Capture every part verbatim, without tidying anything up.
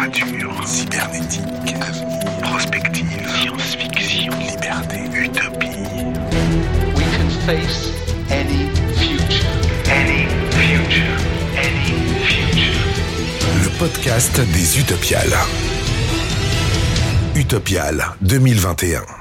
littérature, cybernétique, avenir, prospective, science-fiction, liberté, utopie. We can face any future. Any future. Any future. Le podcast des Utopiales. Utopiales deux mille vingt et un.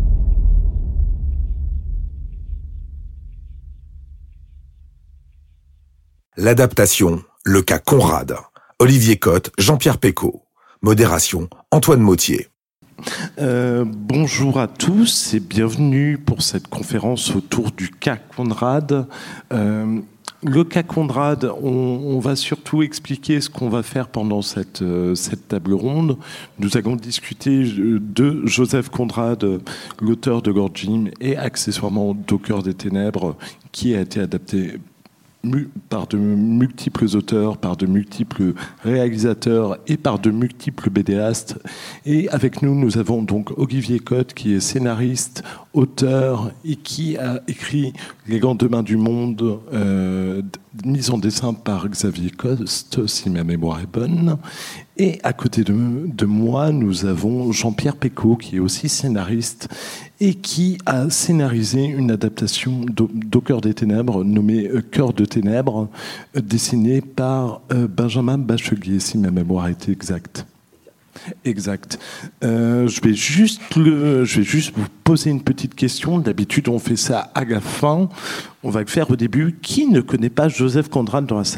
L'adaptation, le cas Conrad. Olivier Cotte, Jean-Pierre Pécaud. Modération, Antoine Mauthier. Euh, bonjour à tous et bienvenue pour cette conférence autour du cas Conrad. Euh, le cas Conrad, on, on va surtout expliquer ce qu'on va faire pendant cette, euh, cette table ronde. Nous allons discuter de Joseph Conrad, l'auteur de Lord Jim et accessoirement d'Au cœur des ténèbres, qui a été adapté par de multiples auteurs, par de multiples réalisateurs et par de multiples bédéastes. Et avec nous, nous avons donc Olivier Cotte, qui est scénariste, auteur et qui a écrit Les lendemains du monde, euh, mise en dessin par Xavier Coste, si ma mémoire est bonne. Et à côté de, de moi, nous avons Jean-Pierre Pécaud, qui est aussi scénariste et qui a scénarisé une adaptation d'Au cœur des ténèbres, nommée Cœur de ténèbres, dessinée par Benjamin Bachelier, si ma mémoire est exacte. Exact. Euh, je vais juste le, je vais juste vous poser une petite question. D'habitude, on fait ça à la fin. On va le faire au début. Qui ne connaît pas Joseph Conrad dans la salle ?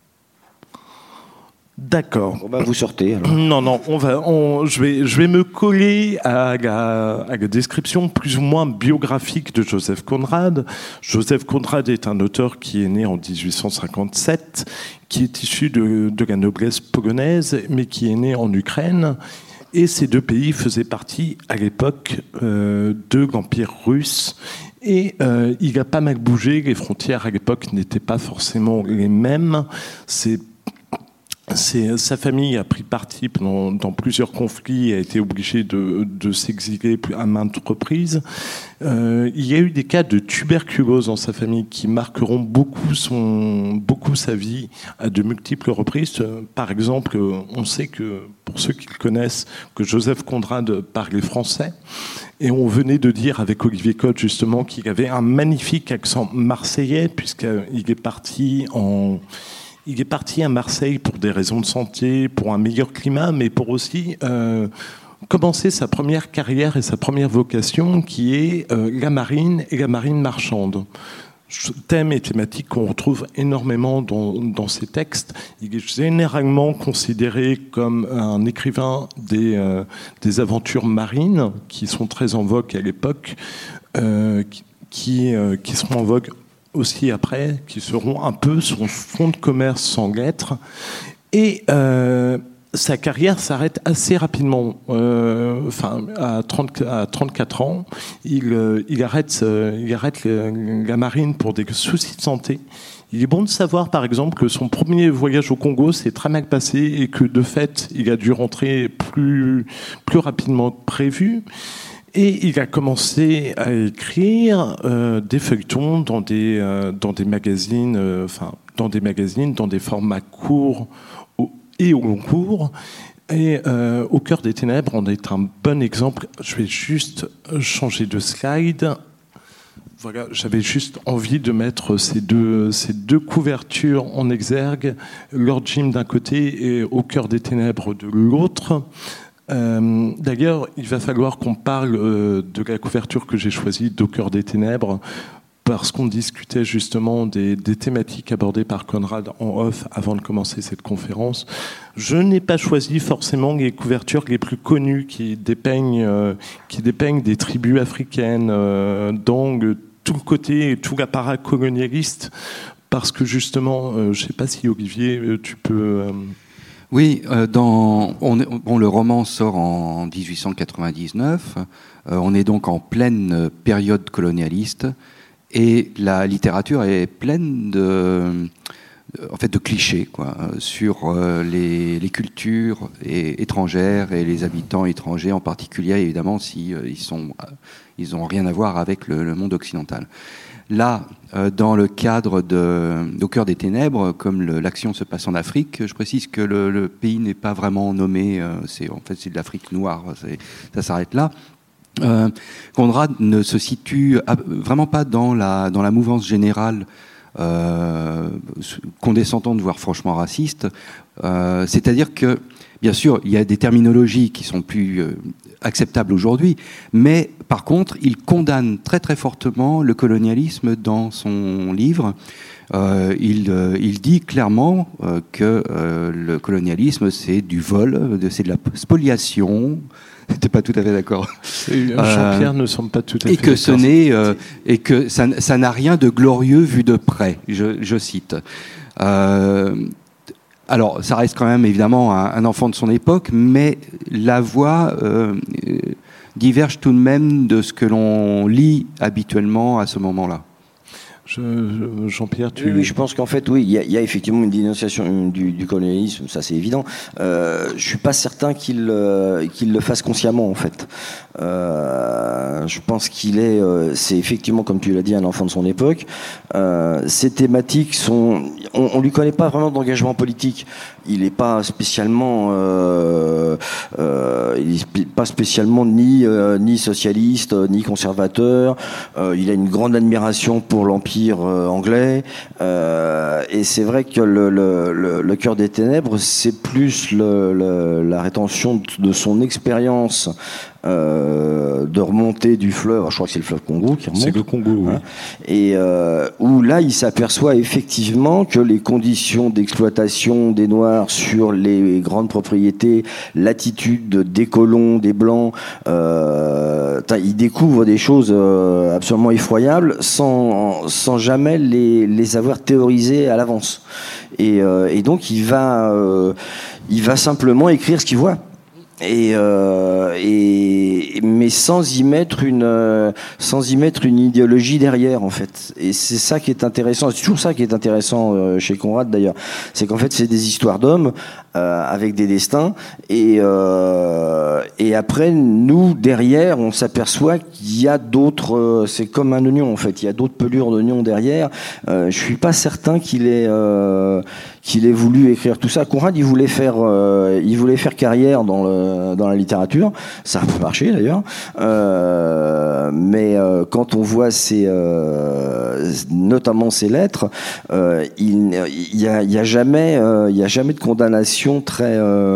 D'accord. Bon ben vous sortez. Alors. Non, non, on va, on, je, vais, je vais me coller à la, à la description plus ou moins biographique de Joseph Conrad. Joseph Conrad est un auteur qui est né en dix-huit cent cinquante-sept, qui est issu de, de la noblesse polonaise, mais qui est né en Ukraine. Et ces deux pays faisaient partie, à l'époque, euh, de l'Empire russe. Et euh, il a pas mal bougé. Les frontières, à l'époque, n'étaient pas forcément les mêmes. C'est C'est, sa famille a pris parti dans, dans plusieurs conflits et a été obligée de, de s'exiler à maintes reprises. Euh, il y a eu des cas de tuberculose dans sa famille qui marqueront beaucoup, son, beaucoup sa vie à de multiples reprises. Par exemple, on sait que, pour ceux qui le connaissent, que Joseph Conrad parlait français. Et on venait de dire avec Olivier Cotte justement qu'il avait un magnifique accent marseillais puisqu'il est parti en... Il est parti à Marseille pour des raisons de santé, pour un meilleur climat, mais pour aussi euh, commencer sa première carrière et sa première vocation, qui est euh, la marine et la marine marchande. Thème et thématique qu'on retrouve énormément dans, dans ses textes. Il est généralement considéré comme un écrivain des, euh, des aventures marines, qui sont très en vogue à l'époque, euh, qui, euh, qui seront en vogue aussi après, qui seront un peu son fonds de commerce sans lettres. Et euh, sa carrière s'arrête assez rapidement. Euh, enfin, à, trente, à trente-quatre ans, il, euh, il arrête, euh, il arrête le, la marine pour des soucis de santé. Il est bon de savoir, par exemple, que son premier voyage au Congo s'est très mal passé et que, de fait, il a dû rentrer plus, plus rapidement que prévu. Et il a commencé à écrire euh, des feuilletons dans des euh, dans des magazines, euh, enfin dans des magazines, dans des formats courts et au long cours. Et euh, Au cœur des ténèbres, on est un bon exemple. Je vais juste changer de slide. Voilà, j'avais juste envie de mettre ces deux ces deux couvertures en exergue, Lord Jim d'un côté et Au cœur des ténèbres de l'autre. Euh, d'ailleurs, il va falloir qu'on parle euh, de la couverture que j'ai choisie d'Au cœur des ténèbres, parce qu'on discutait justement des, des thématiques abordées par Conrad en off avant de commencer cette conférence. Je n'ai pas choisi forcément les couvertures les plus connues qui dépeignent, euh, qui dépeignent des tribus africaines, euh, dans le, tout le côté, tout l'apparat colonialiste, parce que justement, euh, je ne sais pas si Olivier, tu peux... Euh, Oui, euh, dans, on, bon, le roman sort en dix-huit cent quatre-vingt-dix-neuf. Euh, on est donc en pleine période colonialiste et la littérature est pleine de, en fait de clichés quoi, sur euh, les, les cultures et, étrangères et les habitants étrangers en particulier, évidemment si euh, ils sont ils ont rien à voir avec le, le monde occidental. Là, euh, dans le cadre de Au cœur des ténèbres, comme le, l'action se passe en Afrique, je précise que le, le pays n'est pas vraiment nommé. Euh, c'est en fait c'est de l'Afrique noire. C'est, ça s'arrête là. Euh, Conrad ne se situe vraiment pas dans la dans la mouvance générale euh, condescendante, voire franchement raciste. Euh, c'est-à-dire que, bien sûr, il y a des terminologies qui sont plus euh, acceptables aujourd'hui, mais par contre, il condamne très très fortement le colonialisme dans son livre. Euh, il, euh, il dit clairement euh, que euh, le colonialisme, c'est du vol, c'est de la spoliation. T'es pas tout à fait d'accord. Jean-Pierre euh, ne semble pas tout à fait et que d'accord. Ce n'est, euh, et que ça, ça n'a rien de glorieux vu de près, je, je cite. Euh, alors, ça reste quand même évidemment un, un enfant de son époque, mais la voix euh, diverge tout de même de ce que l'on lit habituellement à ce moment-là. Je, je, Jean-Pierre, tu... Oui, oui, je pense qu'en fait, oui, il y, y a effectivement une dénonciation du, du colonialisme, ça c'est évident. Euh, je suis pas certain qu'il euh, qu'il le fasse consciemment, en fait. Euh, je pense qu'il est, euh, c'est effectivement, comme tu l'as dit, un enfant de son époque. Euh, ces thématiques sont, on, on lui connaît pas vraiment d'engagement politique. Il est pas spécialement, euh, euh, il est pas spécialement ni euh, ni socialiste, ni conservateur. Euh, il a une grande admiration pour l'empire anglais, euh, et c'est vrai que le, le, le, le cœur des ténèbres, c'est plus le, le, la rétention de son expérience euh, de remontée du fleuve. Je crois que c'est le fleuve Congo qui remonte. C'est le Congo, oui. Hein, et euh, où là, il s'aperçoit effectivement que les conditions d'exploitation des Noirs sur les grandes propriétés, l'attitude des colons, des Blancs, euh, il découvre des choses euh, absolument effroyables sans, sans jamais les, les avoir théorisées à l'avance. Et, euh, et donc, il va, euh, il va simplement écrire ce qu'il voit. Et, euh, et mais sans y mettre une euh, sans y mettre une idéologie derrière, en fait. Et c'est ça qui est intéressant, c'est toujours ça qui est intéressant euh, chez Conrad d'ailleurs, c'est qu'en fait c'est des histoires d'hommes euh, avec des destins, et euh, et après nous derrière on s'aperçoit qu'il y a d'autres, euh, c'est comme un oignon en fait, il y a d'autres pelures d'oignon derrière. Euh, je suis pas certain qu'il ait euh, qu'il ait voulu écrire tout ça. Conrad, il voulait faire, euh, il voulait faire carrière dans le, dans la littérature. Ça a pas marché d'ailleurs. Euh, mais euh, quand on voit ses, euh, notamment ses lettres, euh, il, il y a, il y a jamais, euh, il y a jamais de condamnation très,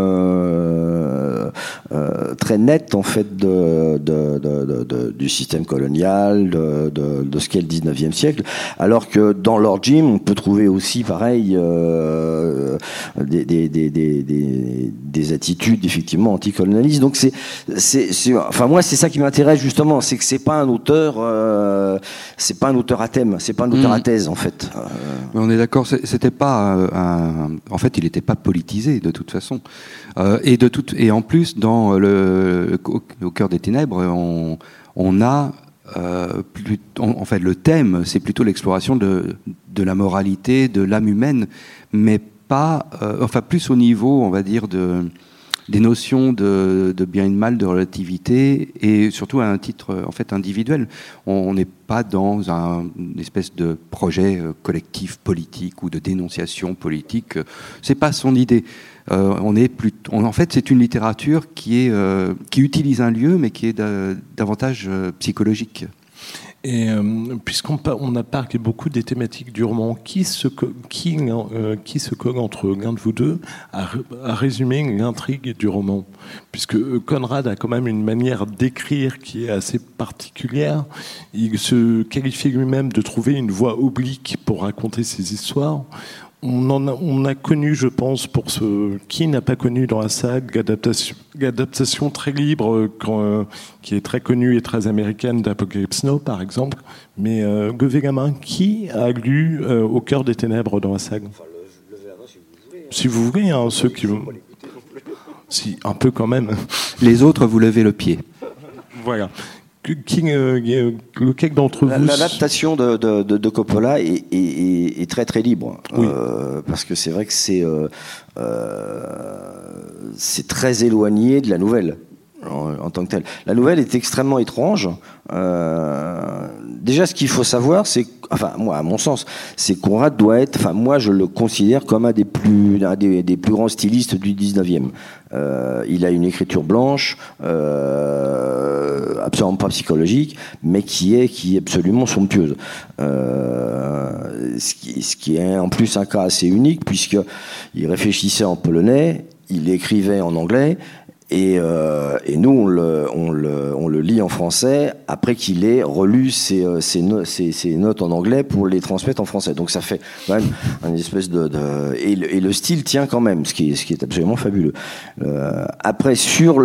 euh, euh, très nette en fait de, de, de, de, de du système colonial, de, de, de ce qu'est le dix-neuvième siècle. Alors que dans Lord Jim, on peut trouver aussi pareil. Euh, Euh, des, des, des, des, des, des attitudes effectivement anticolonialistes. Donc c'est, c'est, c'est, enfin moi c'est ça qui m'intéresse justement, c'est que c'est pas un auteur, euh, c'est pas un auteur à thème, c'est pas un auteur mmh. à thèse en fait. Euh... On est d'accord, c'était pas un, en fait il n'était pas politisé de toute façon. Euh, et de toute, et en plus dans le au, au cœur des ténèbres, on, on a Euh, plus, en, en fait, le thème, c'est plutôt l'exploration de, de la moralité, de l'âme humaine, mais pas, euh, enfin, plus au niveau, on va dire, de, des notions de, de bien et de mal, de relativité, et surtout à un titre, en fait, individuel. On n'est pas dans un, une espèce de projet collectif politique ou de dénonciation politique. C'est pas son idée. Euh, on est plus, on, en fait, c'est une littérature qui est euh, qui utilise un lieu, mais qui est da, davantage euh, psychologique. Et euh, puisqu'on on a parlé beaucoup des thématiques du roman, qui se qui euh, qui se colle entre l'un de vous deux à, à résumer l'intrigue du roman, puisque Conrad a quand même une manière d'écrire qui est assez particulière. Il se qualifie lui-même de trouver une voie oblique pour raconter ses histoires. On, en a, on a connu, je pense, pour ceux qui n'a pas connu dans la saga, l'adaptation, l'adaptation très libre, quand, euh, qui est très connue et très américaine d'Apocalypse Now, par exemple. Mais euh, levez la main, qui a lu euh, Au cœur des ténèbres dans la saga ? Enfin, le, le verre, si vous voulez. Si vous voulez, hein, ceux qui... Si, un peu quand même. Les autres, vous levez le pied. Voilà. qui, euh, lequel d'entre vous? L'adaptation de, de, de, de Coppola est, est, est très très libre, oui. euh, parce que c'est vrai que c'est euh, euh, c'est très éloigné de la nouvelle. En, en tant que telle. La nouvelle est extrêmement étrange. Euh, déjà, ce qu'il faut savoir, c'est, enfin, moi, à mon sens, c'est que Conrad doit être, enfin, moi, je le considère comme un des plus, un des, des plus grands stylistes du dix-neuvième. Euh, il a une écriture blanche, euh, absolument pas psychologique, mais qui est, qui est absolument somptueuse. Euh, ce qui, ce qui est en plus un cas assez unique, puisque il réfléchissait en polonais, il écrivait en anglais. Et, euh, et nous, on le, on, le, on le lit en français après qu'il ait relu ses, ses, no, ses, ses notes en anglais pour les transmettre en français. Donc ça fait quand même une espèce de... de et, le, et le style tient quand même, ce qui est, ce qui est absolument fabuleux. Euh, après, sur,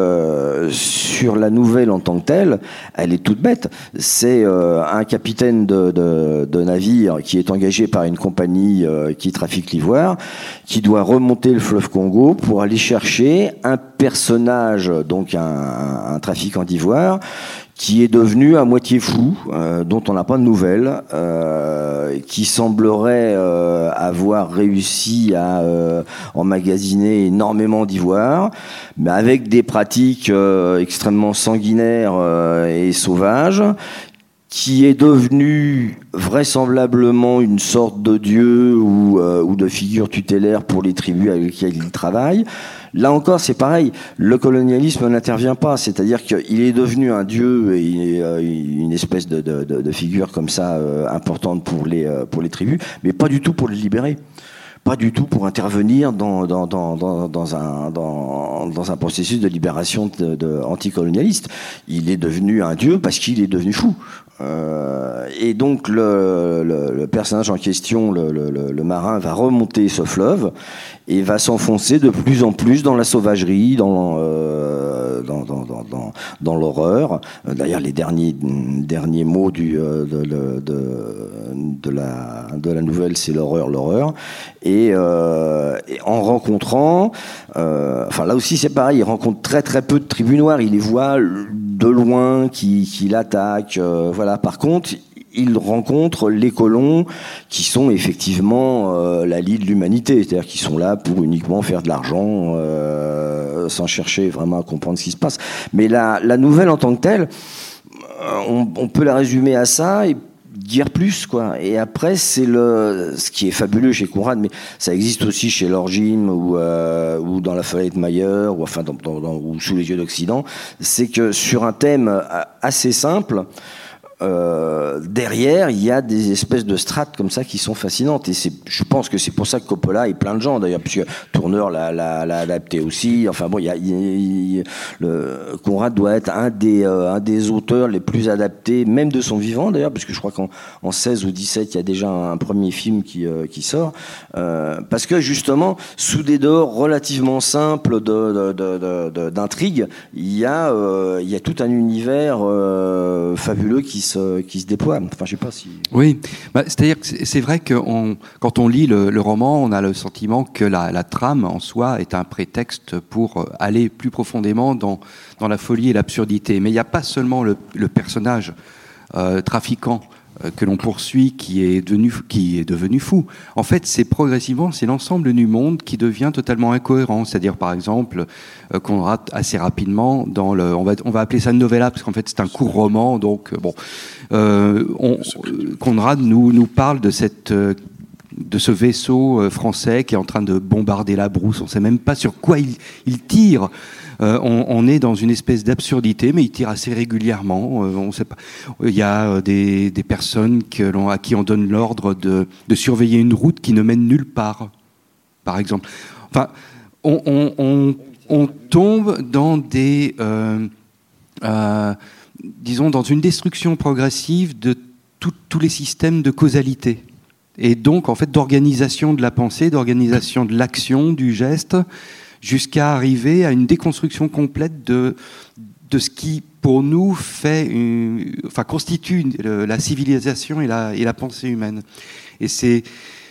le, sur la nouvelle en tant que telle, elle est toute bête. C'est euh, un capitaine de, de, de navire qui est engagé par une compagnie euh, qui trafique l'ivoire, qui doit remonter le fleuve Congo pour aller chercher un personnage, donc un, un trafiquant d'ivoire, qui est devenu à moitié fou, euh, dont on n'a pas de nouvelles, euh, qui semblerait euh, avoir réussi à euh, emmagasiner énormément d'ivoire, mais avec des pratiques euh, extrêmement sanguinaires euh, et sauvages, qui est devenu vraisemblablement une sorte de dieu ou, euh, ou de figure tutélaire pour les tribus avec lesquelles il travaille. Là encore, c'est pareil, le colonialisme n'intervient pas, c'est-à-dire qu'il est devenu un dieu et une espèce de, de, de figure comme ça euh, importante pour les, euh, pour les tribus, mais pas du tout pour les libérer. Pas du tout pour intervenir dans, dans, dans, dans, dans, un, dans, dans un processus de libération de, de, anticolonialiste. Il est devenu un dieu parce qu'il est devenu fou. Euh, et donc le, le, le personnage en question, le, le, le marin, va remonter ce fleuve et va s'enfoncer de plus en plus dans la sauvagerie, dans, euh, dans, dans, dans, dans, dans l'horreur. D'ailleurs, les derniers, derniers mots du, de, de, de, de, la, de la nouvelle, c'est l'horreur, l'horreur. Et, euh, et en rencontrant, euh, enfin là aussi c'est pareil, il rencontre très très peu de tribus noires, il les voit de loin qui, qui l'attaquent. Euh, voilà. Par contre, il rencontre les colons qui sont effectivement euh, la lie de l'humanité, c'est-à-dire qui sont là pour uniquement faire de l'argent euh, sans chercher vraiment à comprendre ce qui se passe. Mais la, la nouvelle en tant que telle, on, on peut la résumer à ça et dire plus, quoi. Et après, c'est le, ce qui est fabuleux chez Conrad, mais ça existe aussi chez Lord Jim ou, euh, ou dans La Feuillette Mayer, ou enfin, dans, dans, dans, ou Sous les yeux d'Occident, c'est que sur un thème assez simple, Euh, derrière, il y a des espèces de strates comme ça qui sont fascinantes. Et c'est, je pense que c'est pour ça que Coppola et plein de gens, d'ailleurs, puisque Tourneur l'a, l'a, l'a adapté aussi. Enfin bon, il y a, il, il, le, Conrad doit être un des, euh, un des auteurs les plus adaptés, même de son vivant, d'ailleurs, parce que je crois qu'en en seize ou dix-sept, il y a déjà un, un premier film qui, euh, qui sort. Euh, parce que justement, sous des dehors relativement simples de, de, de, de, de, d'intrigue, il y a, euh, il y a tout un univers euh, fabuleux qui Se, qui se déploie. Enfin, je sais pas si... Oui, bah, c'est-à-dire que c'est, c'est vrai que on, quand on lit le, le roman, on a le sentiment que la, la trame en soi est un prétexte pour aller plus profondément dans, dans la folie et l'absurdité. Mais il n'y a pas seulement le, le personnage euh, trafiquant euh, que l'on poursuit qui est, devenu, qui est devenu fou. En fait, c'est progressivement, c'est l'ensemble du monde qui devient totalement incohérent. C'est-à-dire, par exemple, euh, qu'on rate assez rapidement dans le... On va, on va appeler ça une novella, parce qu'en fait, c'est un court roman. Donc, bon... Euh, on, Conrad nous, nous parle de cette... Euh, de ce vaisseau euh, français qui est en train de bombarder la brousse. On ne sait même pas sur quoi il, il tire. Euh, on, on est dans une espèce d'absurdité, mais il tire assez régulièrement. Euh, on sait pas. Il y a euh, des, des personnes que l'on, à qui on donne l'ordre de, de surveiller une route qui ne mène nulle part, par exemple. Enfin, on, on, on, on tombe dans des... Euh, euh, disons, dans une destruction progressive de tout, tous les systèmes de causalité. Et donc, en fait, d'organisation de la pensée, d'organisation de l'action, du geste, jusqu'à arriver à une déconstruction complète de, de ce qui, pour nous, fait une, enfin, constitue la civilisation et la, et la pensée humaine. Et c'est,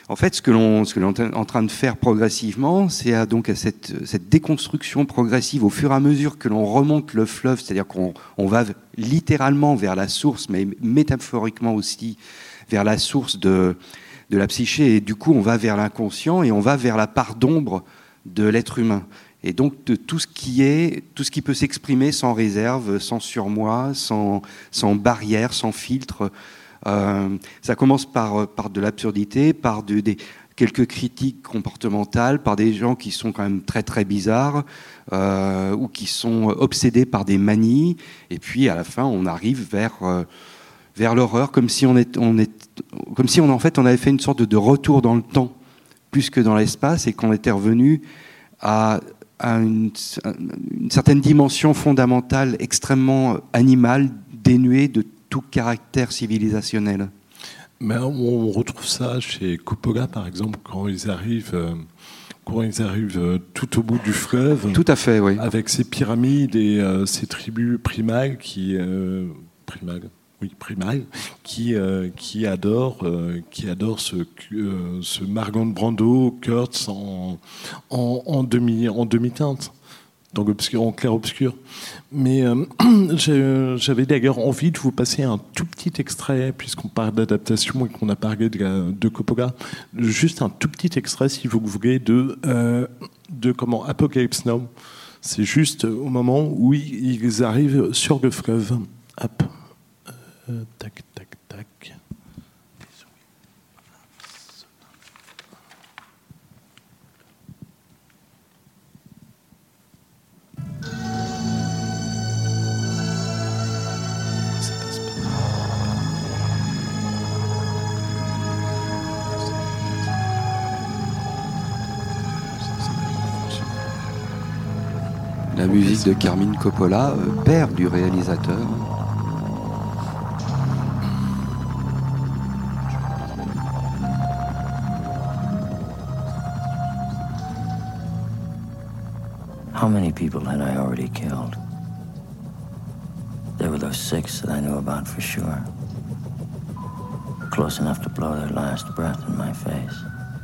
En fait, ce que l'on, ce que l'on est en train de faire progressivement, c'est à, donc à cette, cette déconstruction progressive au fur et à mesure que l'on remonte le fleuve, c'est-à-dire qu'on on va littéralement vers la source, mais métaphoriquement aussi vers la source de, de la psyché, et du coup on va vers l'inconscient et on va vers la part d'ombre de l'être humain. Et donc de tout ce qui est, tout ce qui peut s'exprimer sans réserve, sans surmoi, sans, sans barrière, sans filtre. Euh, ça commence par, par de l'absurdité, par de, des, quelques critiques comportementales, par des gens qui sont quand même très très bizarres, euh, ou qui sont obsédés par des manies. Et puis à la fin, on arrive vers, euh, vers l'horreur, comme si on est, on est, comme si on en fait on avait fait une sorte de, de retour dans le temps, plus que dans l'espace, et qu'on était revenu à à une, une certaine dimension fondamentale, extrêmement animale, dénuée de tout caractère civilisationnel. Mais on retrouve ça chez Coppola, par exemple, quand ils arrivent, euh, quand ils arrivent tout au bout du fleuve. Tout à fait, oui. Avec ces pyramides et euh, ces tribus primales qui, euh, primales, oui, primales, qui euh, qui adorent, euh, qui adorent ce euh, ce Marlon Brando, Kurtz en en, en demi en demi-teinte, donc obscur, en clair obscur. Mais euh, j'avais d'ailleurs envie de vous passer un tout petit extrait, puisqu'on parle d'adaptation et qu'on a parlé de, la, de Coppola, juste un tout petit extrait, si vous voulez, de euh, de comment Apocalypse Now. C'est juste au moment où ils arrivent sur le fleuve. Hop. Euh, tac, tac, tac. La musique de Carmine Coppola, euh, père du réalisateur. How many people had I already killed? There were those six that I knew about for sure. Close enough to blow their last breath in my face.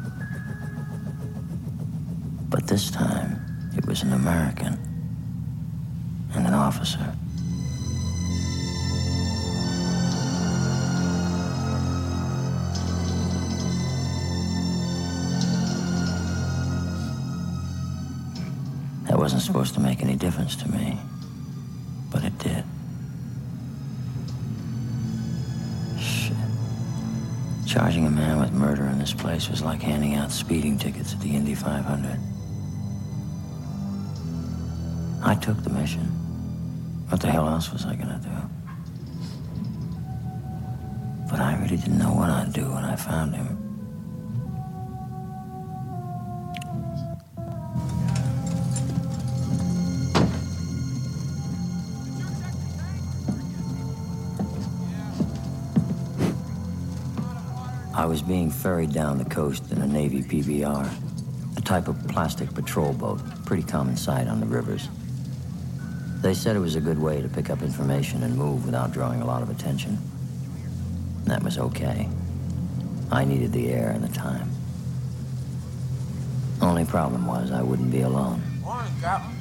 But this time, it was an American and an officer. That wasn't supposed to make any difference to me, but it did. Shit. Charging a man with murder in this place was like handing out speeding tickets at the Indy five hundred. I took the mission. What the hell else was I gonna do? But I really didn't know what I'd do when I found him. I was being ferried down the coast in a Navy P B R, a type of plastic patrol boat, pretty common sight on the rivers. They said it was a good way to pick up information and move without drawing a lot of attention. That was okay. I needed the air and the time. Only problem was I wouldn't be alone. Morning, Captain.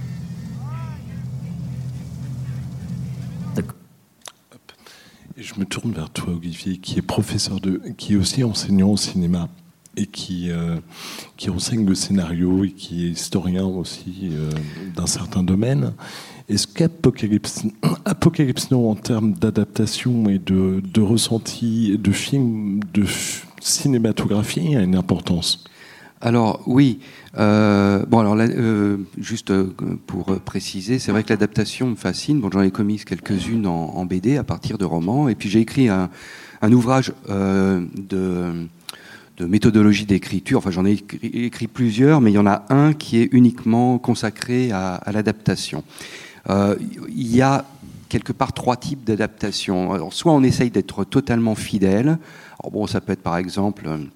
The... Et je me tourne vers toi, Olivier, qui est professeur de, qui est aussi enseignant au cinéma et qui euh, qui enseigne le scénario et qui est historien aussi euh, d'un certain domaine. Est-ce qu'Apocalypse Apocalypse Now, en termes d'adaptation et de, de ressenti de film, de f- cinématographie, a une importance? Alors oui, euh, bon alors là, euh, juste pour préciser, c'est vrai que l'adaptation me fascine. Bon, j'en ai commis quelques-unes en, en B D à partir de romans, et puis j'ai écrit un, un ouvrage euh, de, de méthodologie d'écriture. Enfin, j'en ai écrit, écrit plusieurs, mais il y en a un qui est uniquement consacré à, à l'adaptation. Euh, il y a quelque part trois types d'adaptation. Alors, soit on essaye d'être totalement fidèle. Alors bon, ça peut être par exemple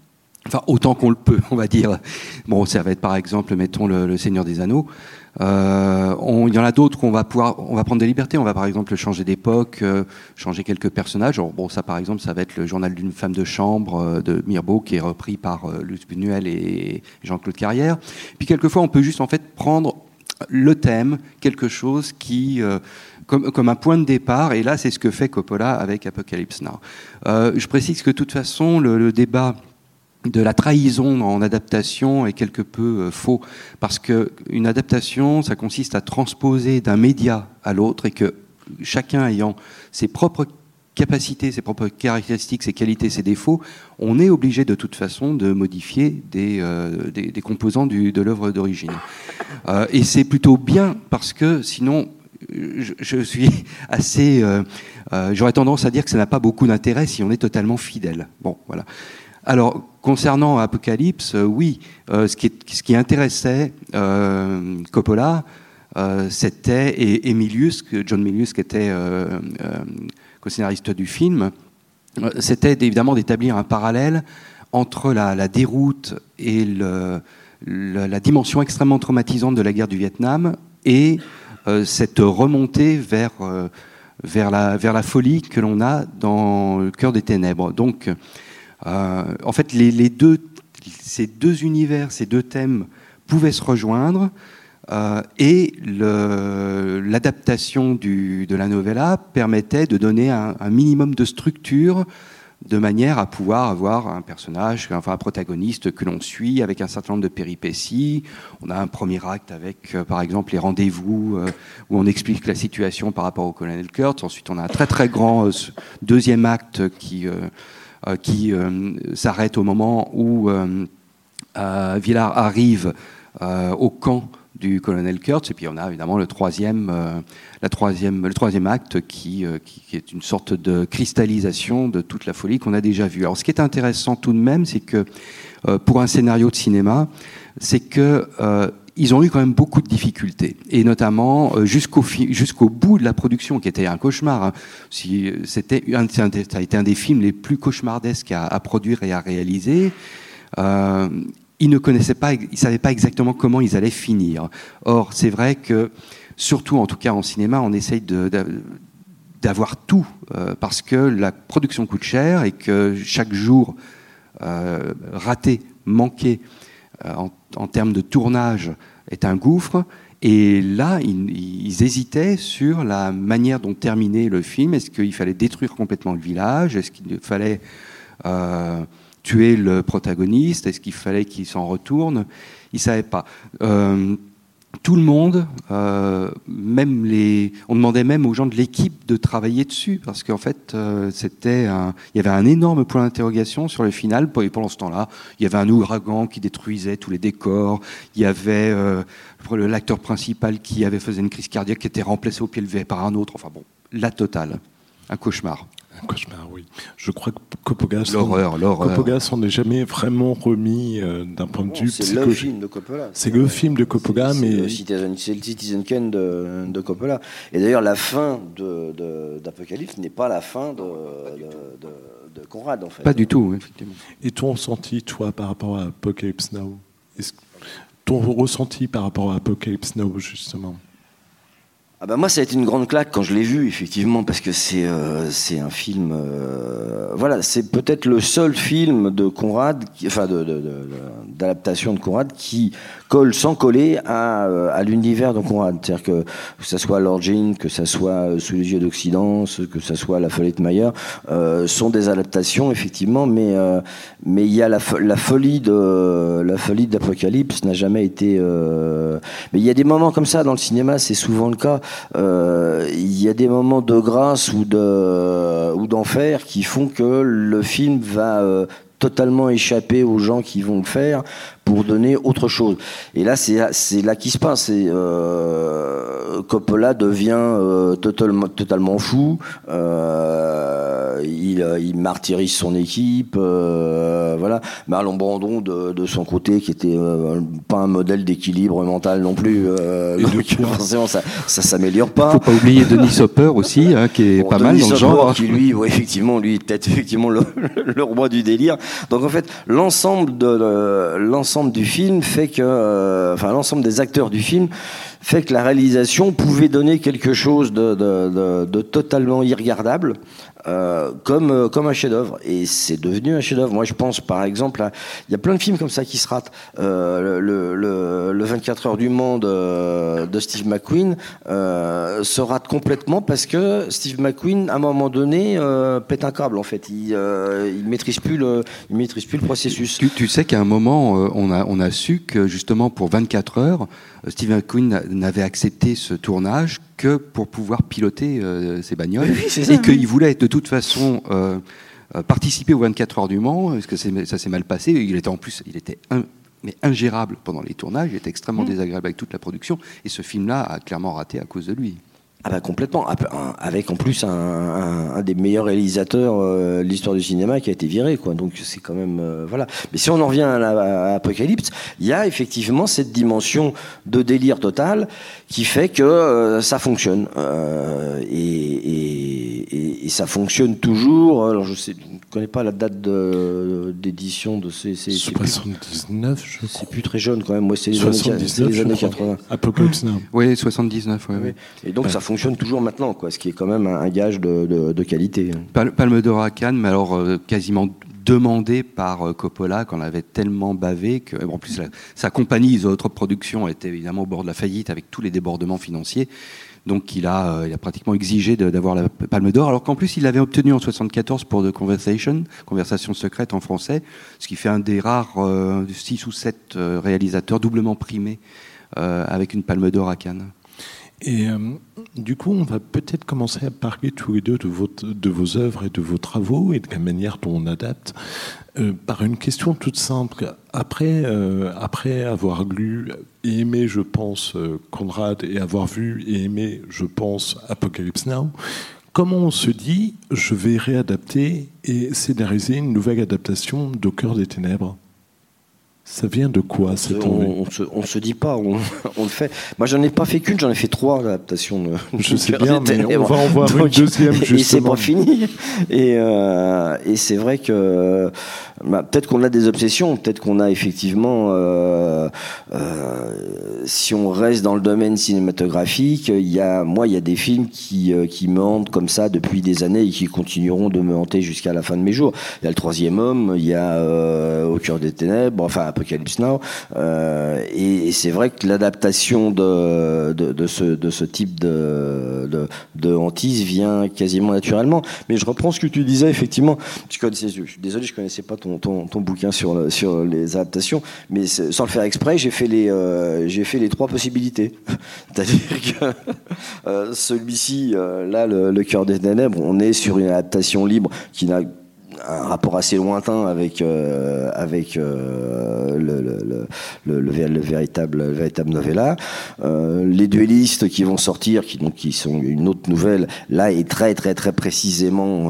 enfin autant qu'on le peut, on va dire. Bon, ça va être par exemple, mettons le, le Seigneur des Anneaux. Euh, on, il y en a d'autres où on va pouvoir, on va prendre des libertés. On va par exemple changer d'époque, euh, changer quelques personnages. Alors, bon, ça par exemple, ça va être le Journal d'une femme de chambre euh, de Mirbeau, qui est repris par euh, Luce Buñuel et Jean-Claude Carrière. Puis quelquefois, on peut juste en fait prendre le thème, quelque chose qui euh, Comme, comme un point de départ, et là c'est ce que fait Coppola avec Apocalypse Now. Euh, je précise que de toute façon le, le débat de la trahison en adaptation est quelque peu euh, faux, parce qu'une adaptation, ça consiste à transposer d'un média à l'autre, et que chacun ayant ses propres capacités, ses propres caractéristiques, ses qualités, ses défauts, on est obligé de toute façon de modifier des, euh, des, des composants du, de l'œuvre d'origine. Euh, et c'est plutôt bien, parce que sinon... Je, je suis assez... Euh, euh, j'aurais tendance à dire que ça n'a pas beaucoup d'intérêt si on est totalement fidèle. Bon, voilà. Alors, concernant Apocalypse, euh, oui, euh, ce, qui est, ce qui intéressait euh, Coppola, euh, c'était, et, et Milius, John Milius, qui était euh, euh, co-scénariste du film, euh, c'était évidemment d'établir un parallèle entre la, la déroute et le, le, la dimension extrêmement traumatisante de la guerre du Vietnam et Euh, cette remontée vers, euh, vers, la, vers la folie que l'on a dans le cœur des ténèbres. Donc, euh, en fait, les, les deux, ces deux univers, ces deux thèmes pouvaient se rejoindre, euh, et le, l'adaptation du, de la novella permettait de donner un, un minimum de structure, de manière à pouvoir avoir un personnage, enfin un protagoniste que l'on suit avec un certain nombre de péripéties. On a un premier acte avec, euh, par exemple, les rendez-vous euh, où on explique la situation par rapport au colonel Kurtz. Ensuite, on a un très très grand euh, deuxième acte qui, euh, euh, qui euh, s'arrête au moment où euh, euh, Villard arrive euh, au camp du colonel Kurtz, et puis on a évidemment le troisième, euh, la troisième, le troisième acte qui, euh, qui, qui est une sorte de cristallisation de toute la folie qu'on a déjà vue. Alors ce qui est intéressant tout de même, c'est que euh, pour un scénario de cinéma, c'est que euh, ils ont eu quand même beaucoup de difficultés, et notamment euh, jusqu'au, fi- jusqu'au bout de la production, qui était un cauchemar. Hein. Si, c'était un, ça a été un des films les plus cauchemardesques à, à produire et à réaliser. Euh, Ils ne connaissaient pas, ils savaient pas exactement comment ils allaient finir. Or, c'est vrai que, surtout en tout cas en cinéma, on essaye de, de, d'avoir tout, euh, parce que la production coûte cher et que chaque jour euh, raté, manqué euh, en, en termes de tournage est un gouffre. Et là, ils, ils hésitaient sur la manière dont terminer le film. Est-ce qu'il fallait détruire complètement le village ? Est-ce qu'il fallait euh, tuer le protagoniste? Est-ce qu'il fallait qu'il s'en retourne? Ils ne savaient pas. Euh, tout le monde, euh, même les, on demandait même aux gens de l'équipe de travailler dessus, parce qu'en fait, euh, c'était un, il y avait un énorme point d'interrogation sur le final. Et pendant ce temps-là, il y avait un ouragan qui détruisait tous les décors. Il y avait euh, l'acteur principal qui avait fait une crise cardiaque, qui était remplacé au pied levé par un autre. Enfin bon, la totale, un cauchemar. Un cauchemar, oui. Je crois que Coppola l'horreur, l'horreur. Coppola s'en est jamais vraiment remis euh, d'un point de vue c'est psychologique. le film de Coppola. C'est le film de Coppola, c'est, mais c'est, Citizen, c'est le Citizen Kane de, de Coppola. Et d'ailleurs, la fin de, de, d'Apocalypse n'est pas la fin de, de, de, de Conrad, en fait. Pas du tout, effectivement. Et ton ressenti, toi, par rapport à Apocalypse Now, est-ce, ton ressenti par rapport à Apocalypse Now, justement? Ah bah moi, ça a été une grande claque quand je l'ai vu, effectivement, parce que c'est euh, c'est un film. Euh, voilà, c'est peut-être le seul film de Conrad, qui, enfin de, de, de, d'adaptation de Conrad qui colle sans coller à, à l'univers de Conrad. C'est-à-dire que que ça soit Lord Jean, que ça soit Sous les yeux d'Occident, que ça soit La Folie de Mayer, euh, sont des adaptations effectivement, mais euh, mais il y a la, la folie de la folie d'Apocalypse n'a jamais été. Euh, mais il y a des moments comme ça dans le cinéma, c'est souvent le cas. Euh, il y a des moments de grâce ou de ou d'enfer qui font que le film va euh, totalement échapper aux gens qui vont le faire pour donner autre chose. Et là, c'est, c'est là qui se passe. C'est, euh, Coppola devient euh, totalement, totalement fou. Euh, il, il martyrise son équipe. Euh, voilà. Marlon Brando, de, de son côté, qui était euh, pas un modèle d'équilibre mental non plus. Euh, donc, forcément, ça, ça s'améliore pas. Il faut pas oublier Denis Hopper aussi, hein, qui est bon, pas Denis mal dans le genre. Qui lui, ouais, effectivement, lui, peut-être effectivement le, le roi du délire. Donc en fait, l'ensemble de le, l'ensemble du film fait que, euh, enfin l'ensemble des acteurs du film fait que la réalisation pouvait donner quelque chose de, de, de, de totalement irregardable, euh, comme, euh, comme un chef-d'œuvre. Et c'est devenu un chef-d'œuvre. Moi, je pense, par exemple, à, il y a plein de films comme ça qui se ratent. Euh, le, le, le vingt-quatre heures du Mans de, de Steve McQueen euh, se rate complètement parce que Steve McQueen, à un moment donné, euh, pète un câble. En fait, il, euh, il maîtrise plus le, il maîtrise plus le processus. Tu, tu sais qu'à un moment, euh, on a, on a su que justement pour vingt-quatre heures, Steve McQueen n'avait accepté ce tournage que pour pouvoir piloter euh, ses bagnoles, oui, c'est ça, et qu'il oui. voulait de toute façon euh, participer aux vingt-quatre heures du Mans, parce que c'est, ça s'est mal passé. Il était en plus, il était un, mais ingérable pendant les tournages, il était extrêmement mmh. désagréable avec toute la production, et ce film-là a clairement raté à cause de lui. Ah bah complètement, avec en plus un, un, un des meilleurs réalisateurs euh, de l'histoire du cinéma qui a été viré, quoi. Donc c'est quand même euh, voilà. Mais si on en revient à, la, à Apocalypse, il y a effectivement cette dimension de délire total qui fait que euh, ça fonctionne euh, et, et, et, et ça fonctionne toujours. Alors je sais, je ne connais pas la date de, d'édition de ces. ces soixante-dix-neuf, je crois. C'est plus très jeune quand même. Moi, c'est les années, c'est les années quatre-vingts. Apocalypse Now. Oui, soixante-dix-neuf. Ouais, oui. ouais. Et donc ouais. ça fonctionne toujours maintenant, quoi, ce qui est quand même un, un gage de, de, de qualité. Palme d'Or à Cannes, mais alors euh, quasiment demandé par euh, Coppola, qu'on avait tellement bavé que, en plus, la, sa compagnie, Isotrope Productions, était évidemment au bord de la faillite avec tous les débordements financiers. Donc il a, euh, il a pratiquement exigé de, d'avoir la Palme d'Or, alors qu'en plus il l'avait obtenu en soixante-quatorze pour The Conversation, Conversation secrète en français, ce qui fait un des rares euh, six ou sept euh, réalisateurs doublement primés euh, avec une Palme d'Or à Cannes. Et euh, du coup, on va peut-être commencer à parler tous les deux de, votre, de vos œuvres et de vos travaux et de la manière dont on adapte euh, par une question toute simple. Après, euh, après avoir lu et aimé, je pense, euh, Conrad, et avoir vu et aimé, je pense, Apocalypse Now, comment on se dit, je vais réadapter et scénariser une nouvelle adaptation d'Au cœur des ténèbres ? Ça vient de quoi cette envie ? On, on, se, on se dit pas, on, on le fait. Moi, j'en ai pas fait qu'une, j'en ai fait trois adaptations. De, je sais bien, mais on va en voir Donc, une deuxième justement. Et c'est pas fini. Et, euh, et c'est vrai que bah, peut-être qu'on a des obsessions, peut-être qu'on a effectivement, euh, euh, si on reste dans le domaine cinématographique, il y a, moi, il y a des films qui, euh, qui me hantent comme ça depuis des années et qui continueront de me hanter jusqu'à la fin de mes jours. Il y a Le Troisième Homme, il y a euh, Au cœur des ténèbres, enfin Apocalypse Now, euh, et, et c'est vrai que l'adaptation de, de, de, ce, de ce type de, de, de hantise vient quasiment naturellement. Mais je reprends ce que tu disais, effectivement. Je, connaissais, je suis désolé, je connaissais pas ton, ton, ton bouquin sur, sur les adaptations, mais sans le faire exprès, j'ai fait les, euh, j'ai fait les trois possibilités. C'est-à-dire que euh, celui-ci, euh, là, le, le cœur des ténèbres, on est sur une adaptation libre qui n'a un rapport assez lointain avec euh, avec euh, le, le, le, le, le véritable le véritable novella. Euh, les duellistes qui vont sortir, qui donc qui sont une autre nouvelle, là est très très très précisément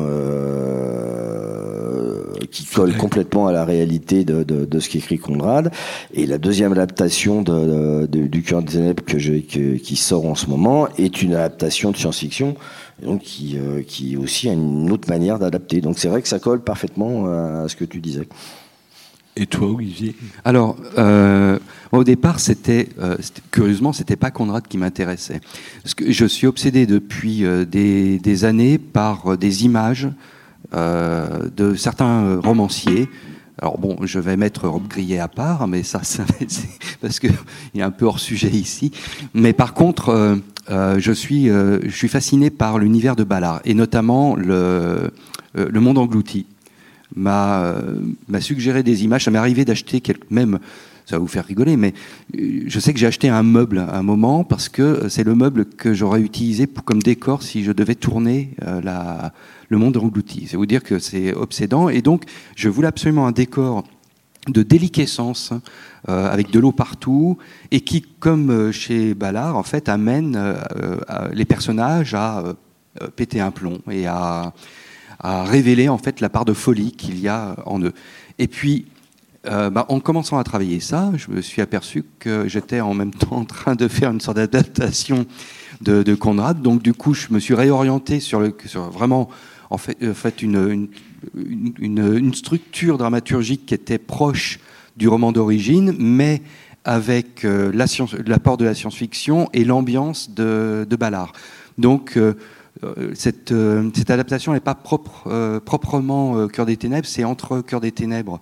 euh, qui colle complètement à la réalité de, de, de ce qu'écrit Conrad. Et la deuxième adaptation de, de, du Cœur des ténèbres que je que, qui sort en ce moment est une adaptation de science-fiction. Donc qui, euh, qui aussi a une autre manière d'adapter. Donc c'est vrai que ça colle parfaitement à ce que tu disais. Et toi, Olivier ? Alors, euh, au départ, c'était, euh, c'était curieusement, c'était pas Conrad qui m'intéressait. Parce que je suis obsédé depuis euh, des, des années par euh, des images euh, de certains romanciers. Alors bon, je vais mettre Rob Grillet à part, mais ça, ça c'est parce que il est un peu hors sujet ici. Mais par contre, euh, euh, je suis, euh, je suis fasciné par l'univers de Ballard et notamment le, euh, le Monde englouti. M'a, euh, m'a suggéré des images. Ça m'est arrivé d'acheter quelques, même, ça va vous faire rigoler, mais je sais que j'ai acheté un meuble à un moment parce que c'est le meuble que j'aurais utilisé pour, comme décor si je devais tourner euh, la, le Monde englouti. C'est vous dire que c'est obsédant. Et donc, je voulais absolument un décor de déliquescence, euh, avec de l'eau partout, et qui, comme chez Ballard, en fait, amène euh, euh, les personnages à euh, péter un plomb et à, à révéler en fait la part de folie qu'il y a en eux. Et puis, euh, bah, en commençant à travailler ça, je me suis aperçu que j'étais en même temps en train de faire une sorte d'adaptation de, de Conrad. Donc, du coup, je me suis réorienté sur, le, sur vraiment, en fait, en fait une, une Une, une, une structure dramaturgique qui était proche du roman d'origine, mais avec euh, la science, l'apport de la science-fiction et l'ambiance de, de Ballard. Donc, euh, cette, euh, cette adaptation n'est pas propre, euh, proprement euh, Cœur des Ténèbres, c'est entre Cœur des Ténèbres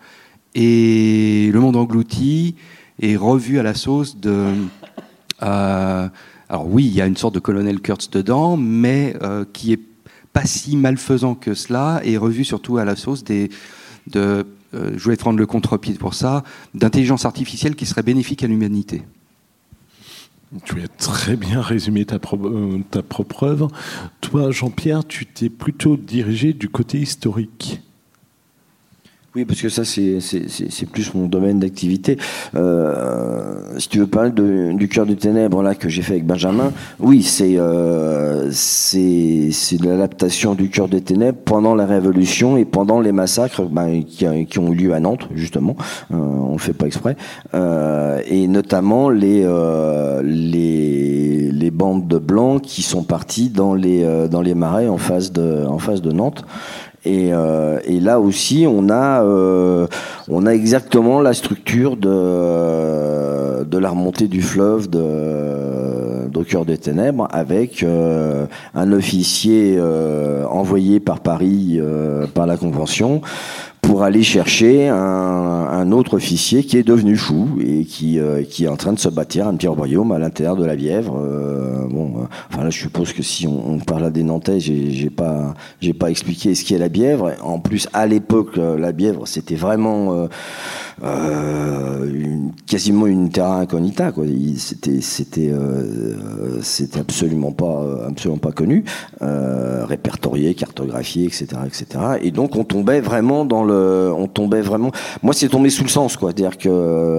et Le Monde Englouti, et revu à la sauce de... Euh, alors oui, il y a une sorte de colonel Kurtz dedans, mais euh, qui est pas si malfaisant que cela, et revu surtout à la sauce des, de, euh, je voulais prendre le contre-pied pour ça, d'intelligence artificielle qui serait bénéfique à l'humanité. Tu as très bien résumé ta, pro- euh, ta propre œuvre. Toi, Jean-Pierre, tu t'es plutôt dirigé du côté historique. Oui, parce que ça, c'est, c'est, c'est, c'est plus mon domaine d'activité. Euh, si tu veux parler de, du Cœur des Ténèbres là, que j'ai fait avec Benjamin, oui, c'est, euh, c'est, c'est de l'adaptation du Cœur des Ténèbres pendant la Révolution et pendant les massacres ben, qui, qui ont eu lieu à Nantes, justement. Euh, on ne le fait pas exprès. Euh, et notamment les, euh, les, les bandes de blancs qui sont partis dans les, euh, dans les marais en face de, en face de Nantes. Et, euh, et là aussi, on a, euh, on a exactement la structure de, de la remontée du fleuve de, d'au Cœur des Ténèbres, avec euh, un officier euh, envoyé par Paris, euh, par la Convention, pour aller chercher un, un autre officier qui est devenu fou et qui, euh, qui est en train de se bâtir un petit royaume à l'intérieur de la Bièvre. Euh, bon, euh, enfin là, je suppose que si on, on parle à des Nantais, j'ai, j'ai pas, j'ai pas expliqué ce qu'est la Bièvre. En plus, à l'époque, la Bièvre, c'était vraiment euh, euh, une, quasiment une terra incognita, quoi. Il, c'était, c'était, euh, c'était absolument pas, absolument pas connu, euh, répertorié, cartographié, et cetera, et cetera. Et donc, on tombait vraiment dans le on tombait vraiment. Moi, c'est tombé sous le sens, quoi. C'est-à-dire que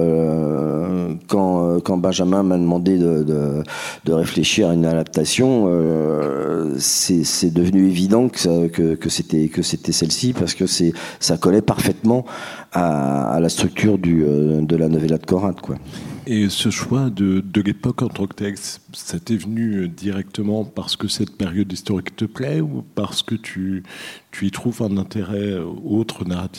euh, quand quand Benjamin m'a demandé de, de de réfléchir à une adaptation, euh, c'est c'est devenu évident que, ça, que que c'était que c'était celle-ci, parce que c'est ça collait parfaitement à, à la structure du de la novella de Conrad, quoi. Et ce choix de, de l'époque en tant que texte, ça t'est venu directement parce que cette période historique te plaît, ou parce que tu, tu y trouves un intérêt autre narratif ?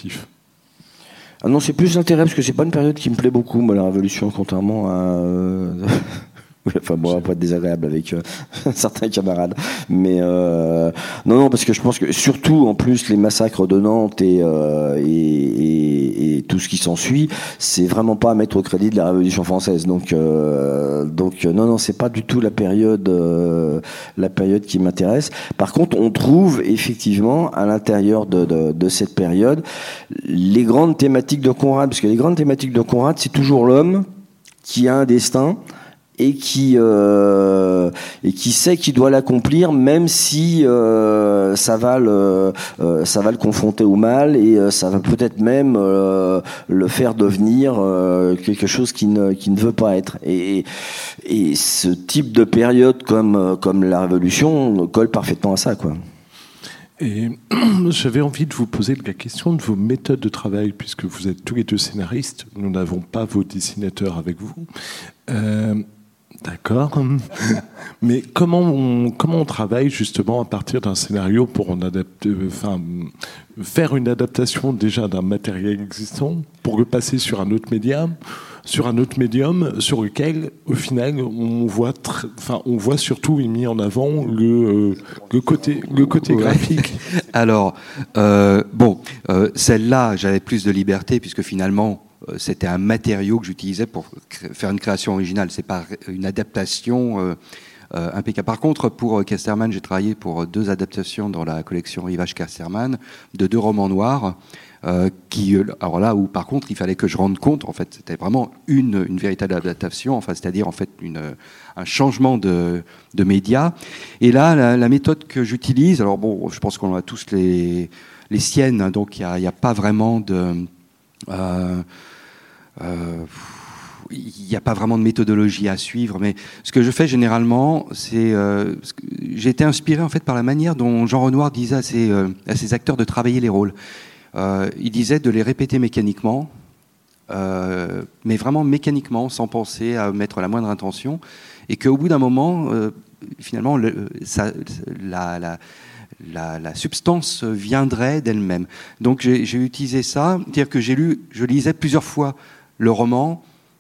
Ah non, c'est plus l'intérêt, parce que c'est pas une période qui me plaît beaucoup, moi, la Révolution, contrairement à... Euh... Enfin bon, on va pas être désagréable avec euh, certains camarades, mais euh, non, non, parce que je pense que surtout en plus les massacres de Nantes et, euh, et, et, et tout ce qui s'ensuit, c'est vraiment pas à mettre au crédit de la Révolution française. Donc, euh, donc non, non, c'est pas du tout la période, euh, la période qui m'intéresse. Par contre, on trouve effectivement à l'intérieur de, de, de cette période les grandes thématiques de Conrad, parce que les grandes thématiques de Conrad, c'est toujours l'homme qui a un destin et qui euh, et qui sait qu'il doit l'accomplir, même si euh, ça va le euh, ça va le confronter au mal, et euh, ça va peut-être même euh, le faire devenir euh, quelque chose qui ne qui ne veut pas être. Et et ce type de période comme comme la Révolution colle parfaitement à ça, quoi. Et j'avais envie de vous poser la question de vos méthodes de travail, puisque vous êtes tous les deux scénaristes. Nous n'avons pas vos dessinateurs avec vous. Euh, D'accord. Mais comment on, comment on travaille justement à partir d'un scénario pour en adapter, enfin, faire une adaptation déjà d'un matériel existant pour le passer sur un autre médium, sur un autre médium sur lequel, au final, on voit, tr- enfin, on voit surtout mis en avant le, euh, le côté, le côté Ouais. graphique. Alors, euh, bon, euh, celle-là, j'avais plus de liberté puisque finalement, euh, c'était un matériau que j'utilisais pour cré- faire une création originale. C'est pas une adaptation euh, euh, impeccable. Par contre, pour Casterman, j'ai travaillé pour deux adaptations dans la collection Rivage Casterman de deux romans noirs. Euh, qui, alors là où par contre il fallait que je rende compte, en fait c'était vraiment une, une véritable adaptation, enfin, c'est-à-dire en fait une, un changement de, de média. Et là la, la méthode que j'utilise, alors bon, je pense qu'on a tous les, les siennes, hein, donc il n'y a, a pas vraiment de... Euh, euh, il n'y a pas vraiment de méthodologie à suivre, mais ce que je fais généralement, c'est euh, j'ai été inspiré en fait par la manière dont Jean Renoir disait à ses, euh, à ses acteurs de travailler les rôles. Euh, il disait de les répéter mécaniquement, euh, mais vraiment mécaniquement, sans penser à mettre la moindre intention, et qu'au bout d'un moment, euh, finalement, le, ça, la, la, la, la substance viendrait d'elle-même. Donc j'ai, j'ai utilisé ça, c'est-à-dire que j'ai lu, je lisais plusieurs fois le roman,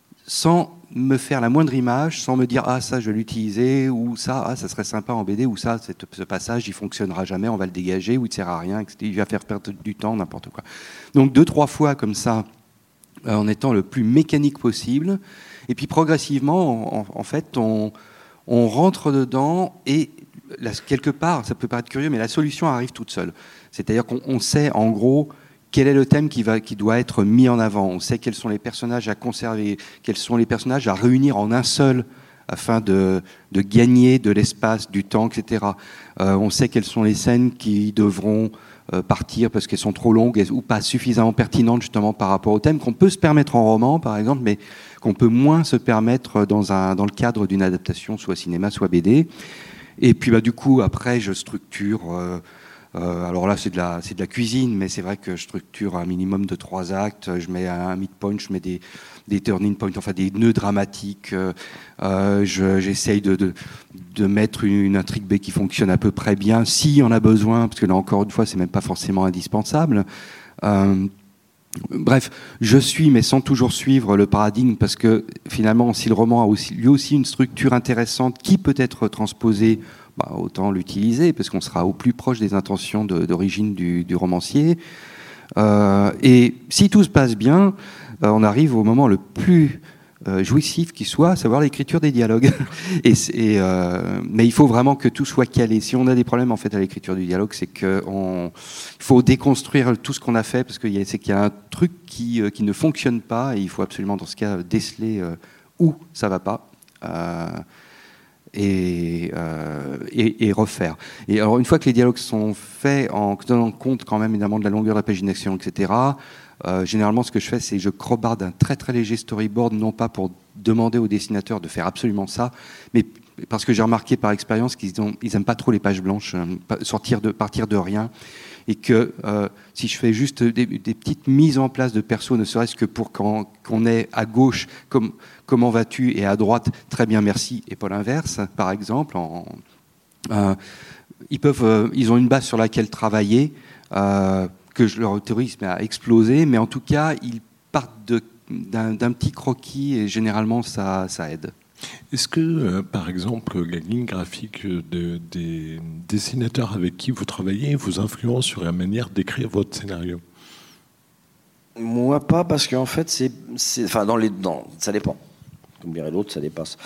sans me faire la moindre image, sans me dire « Ah, ça, je vais l'utiliser » ou « Ça, ah, ça serait sympa en B D » ou « Ça, cette, ce passage, il fonctionnera jamais, on va le dégager » ou « Il ne sert à rien, il va faire perdre du temps, n'importe quoi ». Donc deux, trois fois comme ça, euh, en étant le plus mécanique possible. Et puis progressivement, en, en fait, on, on rentre dedans et là, quelque part, ça peut paraître curieux, mais la solution arrive toute seule. C'est-à-dire qu'on on sait, en gros, quel est le thème qui, va, qui doit être mis en avant. On sait quels sont les personnages à conserver, quels sont les personnages à réunir en un seul afin de, de gagner de l'espace, du temps, et cetera. Euh, on sait quelles sont les scènes qui devront euh, partir parce qu'elles sont trop longues ou pas suffisamment pertinentes justement par rapport au thème, qu'on peut se permettre en roman, par exemple, mais qu'on peut moins se permettre dans, un, dans le cadre d'une adaptation, soit cinéma, soit B D. Et puis bah, du coup, après, je structure... Euh, Euh, alors là, c'est de la, c'est de la cuisine, mais c'est vrai que je structure un minimum de trois actes. Je mets un midpoint, je mets des, des turning points, enfin des nœuds dramatiques. Euh, je, j'essaye de, de, de mettre une, une intrigue B qui fonctionne à peu près bien, s'il y en a besoin, parce que là, encore une fois, c'est même pas forcément indispensable. Euh, Bref, je suis, mais sans toujours suivre le paradigme, parce que finalement, si le roman a aussi, lui aussi une structure intéressante qui peut être transposée, bah, autant l'utiliser, parce qu'on sera au plus proche des intentions de, d'origine du, du romancier. Euh, et si tout se passe bien, euh, on arrive au moment le plus euh, jouissif qui soit, à savoir l'écriture des dialogues. et, et, euh, mais il faut vraiment que tout soit calé. Si on a des problèmes en fait à l'écriture du dialogue, c'est qu'il faut déconstruire tout ce qu'on a fait, parce que c'est qu'il y a un truc qui, euh, qui ne fonctionne pas, et il faut absolument dans ce cas déceler euh, où ça va pas. Euh, Et, euh, et, et refaire. Et alors, une fois que les dialogues sont faits, en tenant compte quand même évidemment de la longueur de la page d'action, et cetera, euh, généralement, ce que je fais, c'est que je crobarde un très très léger storyboard, non pas pour demander aux dessinateurs de faire absolument ça, mais parce que j'ai remarqué par expérience qu'ils n'aiment pas trop les pages blanches, euh, sortir de, partir de rien, et que euh, si je fais juste des, des petites mises en place de persos, ne serait-ce que pour qu'on, qu'on ait à gauche comme, comment vas-tu et à droite très bien merci, et pas l'inverse, par exemple, en, euh, ils, peuvent, euh, ils ont une base sur laquelle travailler, euh, que je leur autorise à exploser, mais en tout cas ils partent de, d'un, d'un petit croquis et généralement ça, ça aide. Est-ce que, euh, par exemple, la ligne graphique de, des dessinateurs avec qui vous travaillez vous influence sur la manière d'écrire votre scénario ? Moi, pas, parce qu'en fait, c'est, c'est, enfin, dans les, dans, ça dépend. Comme dirait l'autre, ça dépasse.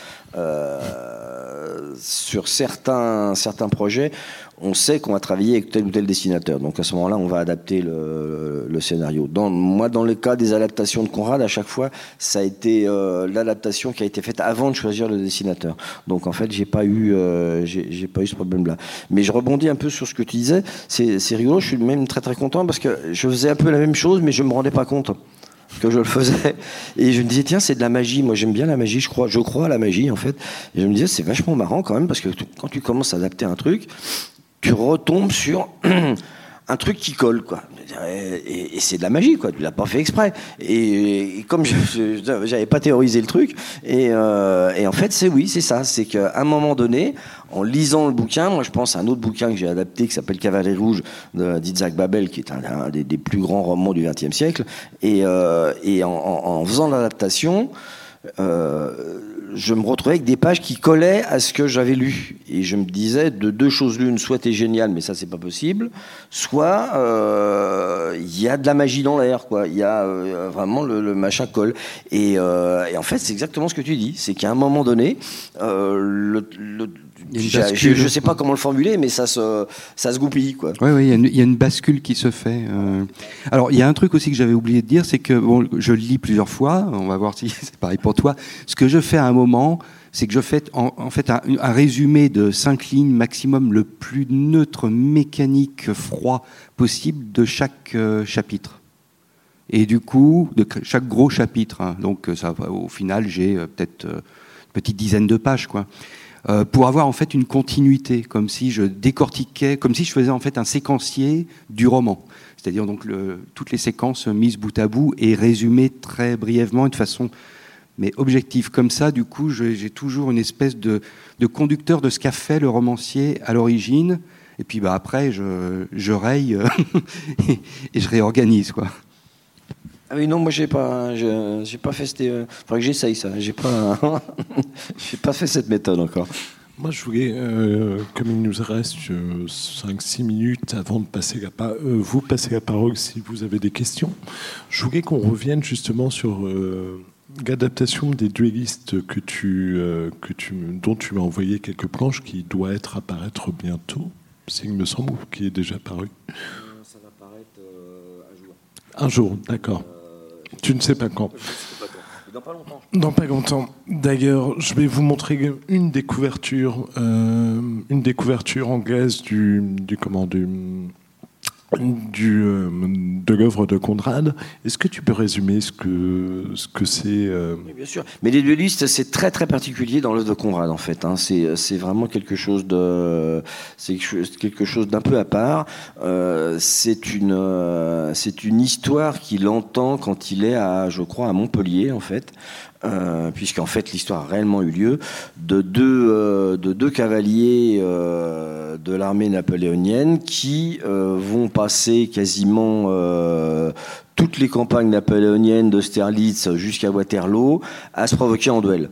Euh, sur certains, certains projets, on sait qu'on va travailler avec tel ou tel dessinateur. Donc à ce moment-là, on va adapter le, le scénario. Dans, moi, dans le cas des adaptations de Conrad, à chaque fois, ça a été euh, l'adaptation qui a été faite avant de choisir le dessinateur. Donc en fait, j'ai pas eu, euh, j'ai, j'ai pas eu ce problème-là. Mais je rebondis un peu sur ce que tu disais. C'est, c'est rigolo. Je suis même très très content parce que je faisais un peu la même chose, mais je me rendais pas compte que je le faisais, et je me disais tiens, c'est de la magie, moi j'aime bien la magie, je crois, je crois à la magie en fait, et je me disais c'est vachement marrant quand même, parce que quand tu commences à adapter un truc, tu retombes sur un truc qui colle, quoi. Et, et, et c'est de la magie, quoi. Tu l'as pas fait exprès. Et, et comme je, je j'avais pas théorisé le truc, et, euh, et en fait, c'est oui, c'est ça. C'est qu'à un moment donné, en lisant le bouquin, moi je pense à un autre bouquin que j'ai adapté qui s'appelle Cavalerie Rouge d'Isaac Babel, qui est un, un des, des plus grands romans du vingtième siècle. Et, euh, et en, en, en faisant l'adaptation, euh, je me retrouvais avec des pages qui collaient à ce que j'avais lu, et je me disais de deux choses l'une, soit t'es génial mais ça c'est pas possible, soit il euh, y a de la magie dans l'air, quoi. Il y a euh, vraiment le, le machin colle, et, euh, et en fait c'est exactement ce que tu dis, c'est qu'à un moment donné euh, le, le je ne sais pas comment le formuler, mais ça se, ça se goupille, quoi. Oui, oui, il y, y a une bascule qui se fait. Euh... Alors, il y a un truc aussi que j'avais oublié de dire, c'est que bon, je le lis plusieurs fois, on va voir si c'est pareil pour toi. Ce que je fais à un moment, c'est que je fais en, en fait un, un résumé de cinq lignes maximum, le plus neutre, mécanique, froid possible de chaque euh, chapitre. Et du coup, de chaque gros chapitre, hein, donc ça, au final, j'ai euh, peut-être euh, une petite dizaine de pages, quoi, euh, pour avoir en fait une continuité, comme si je décortiquais, comme si je faisais en fait un séquencier du roman. C'est-à-dire donc le, toutes les séquences mises bout à bout et résumées très brièvement et de façon mais objective. Comme ça, du coup, je, j'ai toujours une espèce de, de conducteur de ce qu'a fait le romancier à l'origine. Et puis bah, après, je, je raye et, et je réorganise, quoi. Ah oui, non, moi j'ai pas, j'ai, j'ai pas fait. Il euh, faudrait que j'essaye ça. J'ai pas, j'ai pas fait cette méthode encore. Moi, je voulais, euh, comme il nous reste euh, cinq six minutes avant de passer la parole, euh, vous passer la parole si vous avez des questions, je voulais qu'on revienne justement sur euh, l'adaptation des duellistes que tu, euh, que tu, dont tu m'as envoyé quelques planches, qui doit être apparaître bientôt, s'il me semble, ou qui est déjà paru. Euh, ça va apparaître euh, un jour. Un jour, d'accord. Euh, tu ne sais pas quand. Dans pas longtemps. Dans pas longtemps. D'ailleurs, je vais vous montrer une des couvertures, euh, une des couvertures anglaises du, du comment, du, du euh, de l'œuvre de Conrad. Est-ce que tu peux résumer ce que ce que c'est euh... Oui, bien sûr. Mais les duellistes, c'est très très particulier dans l'œuvre de Conrad en fait. Hein. C'est c'est vraiment quelque chose de c'est quelque chose d'un peu à part. Euh, c'est une euh, c'est une histoire qu'il entend quand il est à, je crois, à Montpellier en fait. Euh, puisqu'en fait l'histoire a réellement eu lieu de deux euh, de deux cavaliers euh, de l'armée napoléonienne qui euh, vont passer quasiment euh, toutes les campagnes napoléoniennes d'Austerlitz jusqu'à Waterloo à se provoquer en duel.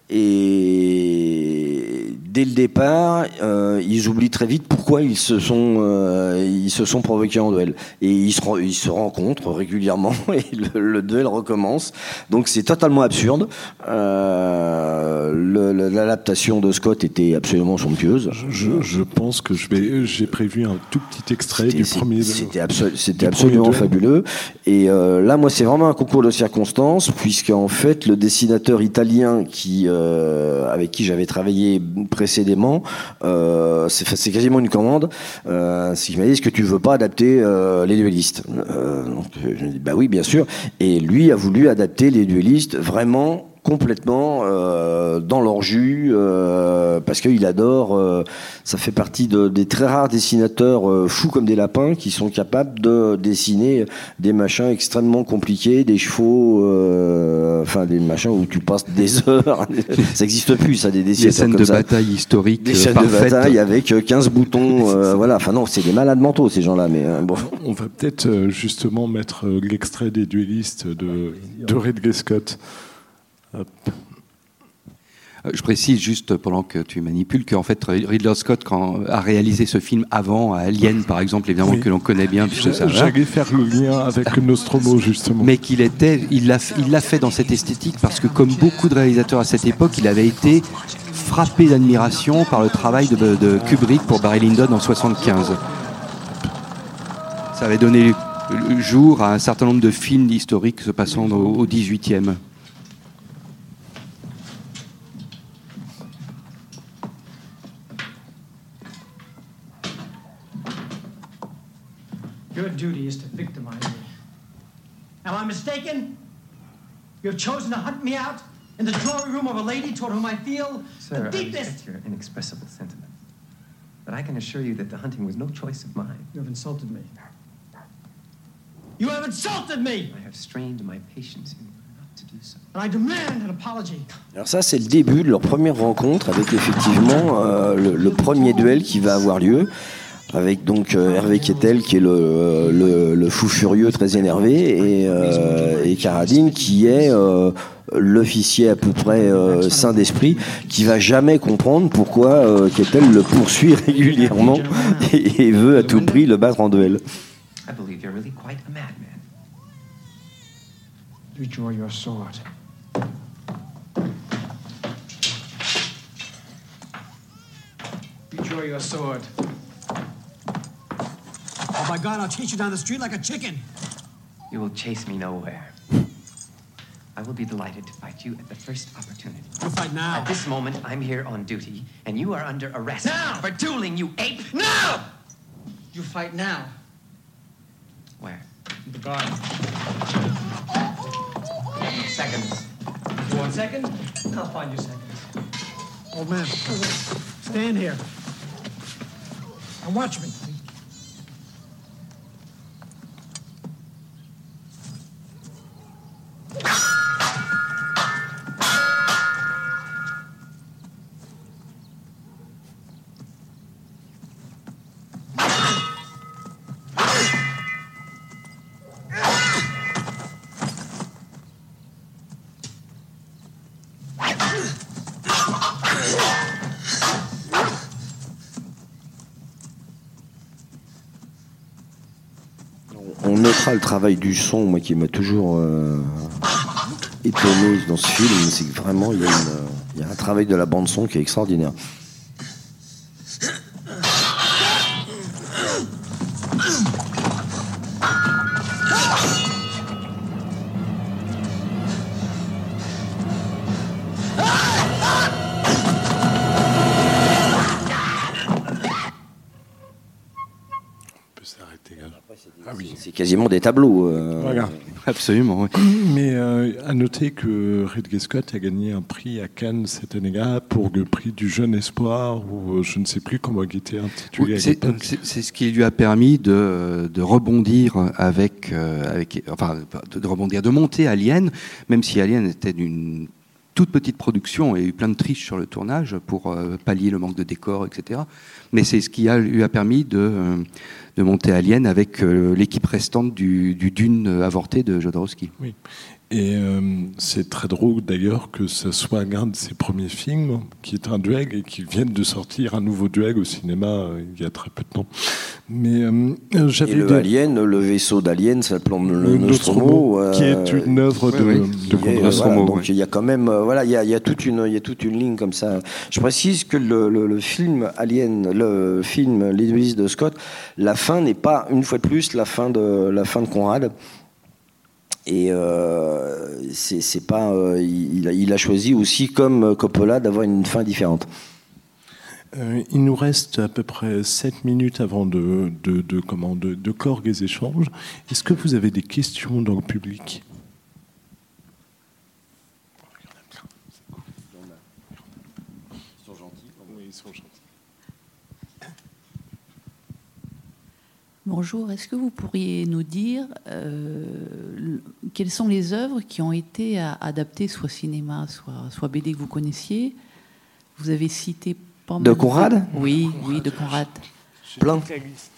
Et dès le départ, euh, ils oublient très vite pourquoi ils se sont, euh, ils se sont provoqués en duel. Et ils se, ils se rencontrent régulièrement et le, le duel recommence. Donc c'est totalement absurde. Euh, le, l'adaptation de Scott était absolument somptueuse. Je, je pense que je vais, j'ai prévu un tout petit extrait c'était, du premier. C'était, absolu, c'était absolument fabuleux. Et euh, là, moi, c'est vraiment un concours de circonstances, puisqu'en fait, le dessinateur italien qui euh, avec qui j'avais travaillé précédemment, euh, c'est, c'est quasiment une commande. Euh, c'est qu'il m'a dit, est-ce que tu veux pas adapter euh, les duellistes euh, donc, je lui ai dit, bah oui, bien sûr. Et lui a voulu adapter les duellistes vraiment complètement euh, dans leur jus euh, parce qu'il adore euh, ça fait partie de, des très rares dessinateurs euh, fous comme des lapins qui sont capables de dessiner des machins extrêmement compliqués, des chevaux euh, enfin des machins où tu passes des heures ça n'existe plus ça, des dessinateurs des scènes comme de ça. Bataille historiques des scènes parfaites. de bataille avec quinze boutons euh, voilà, enfin non, c'est des malades mentaux ces gens-là, mais euh, bon. On va peut-être euh, justement mettre euh, l'extrait des duellistes de, de Ridley Scott. Hop. Je précise juste pendant que tu manipules qu'en fait Ridley Scott quand, a réalisé ce film avant, à Alien par exemple, évidemment oui. que l'on connaît bien puisque ça va. J'allais faire le lien avec Nostromo justement. Mais qu'il était, il l'a, il l'a fait dans cette esthétique parce que comme beaucoup de réalisateurs à cette époque, il avait été frappé d'admiration par le travail de, de Kubrick pour Barry Lyndon en soixante-quinze. Ça avait donné le jour à un certain nombre de films historiques se passant au, au dix-huitième. Your duty is to victimize me. Am I mistaken? You have chosen to hunt me out in the drawing room of a lady toward whom I feel Sir, the deepest... I respect your inexpressible sentiment. But I can assure you that the hunting was no choice of mine. You have insulted me. You have insulted me! I have strained my patience in order not to do so. And I demand an apology. Alors ça, c'est le début de leur première rencontre avec effectivement euh, le, le premier duel qui va avoir lieu. Avec donc euh, Hervé Kettel qui est le, le, le fou furieux très énervé et, euh, et Carradine qui est euh, l'officier à peu près euh, sain d'esprit qui va jamais comprendre pourquoi euh, Kettel le poursuit régulièrement et, et veut à tout prix le battre en duel. I believe you're really quite a madman. Withdraw your sword. Withdraw your sword. Oh, by God, I'll chase you down the street like a chicken. You will chase me nowhere. I will be delighted to fight you at the first opportunity. You'll fight now. At this moment, I'm here on duty, and you are under arrest. Now! For dueling, you ape! Now! You fight now. Where? The garden. Seconds. You want second? I'll find you seconds. Old man, stand here and watch me. On notera le travail du son, moi qui m'a toujours euh, étonné dans ce film, c'est que vraiment il y, a une, il y a un travail de la bande son qui est extraordinaire. Ah oui. C'est quasiment des tableaux. Euh... Voilà. Absolument, oui. Mais euh, à noter que Ridley Scott a gagné un prix à Cannes cette année-là pour le prix du jeune espoir, ou euh, je ne sais plus comment il était intitulé. Oui, c'est, c'est, c'est ce qui lui a permis de, de rebondir avec, euh, avec, enfin, de, de rebondir, de monter Alien, même si Alien était d'une toute petite production et il y a eu plein de triches sur le tournage pour euh, pallier le manque de décors, et cetera. Mais c'est ce qui a, lui a permis de, euh, de monter Alien avec euh, l'équipe restante du, du Dune avorté de Jodorowsky. Oui. Et euh, c'est très drôle d'ailleurs que ce soit l'un de ses premiers films qui est un duel et qui vienne de sortir un nouveau duel au cinéma euh, il y a très peu de temps. Mais euh, j'avais et le des... Alien, le vaisseau d'Alien, ça plombe le, le Nostromo, Nostromo euh, qui est une œuvre de, oui, oui. de est, Nostromo. voilà, donc oui. il y a quand même, euh, voilà, il y a, il y a toute une, il y a toute une ligne comme ça. Je précise que le, le, le film Alien, le film L'Église de Scott, la fin n'est pas une fois de plus la fin de la fin de Conrad. Et euh, c'est, c'est pas, euh, il, a, il a choisi aussi, comme Coppola, d'avoir une fin différente. Euh, il nous reste à peu près sept minutes avant de, de, de, comment, de, de clore les échanges. Est-ce que vous avez des questions dans le public ? Ils sont gentils. Oui, ils sont gentils. Bonjour, est-ce que vous pourriez nous dire euh, quelles sont les œuvres qui ont été à, adaptées, soit cinéma, soit, soit B D que vous connaissiez ? Vous avez cité... Pas de Conrad ? Oui, oui, de Conrad. Plein. Pardon ?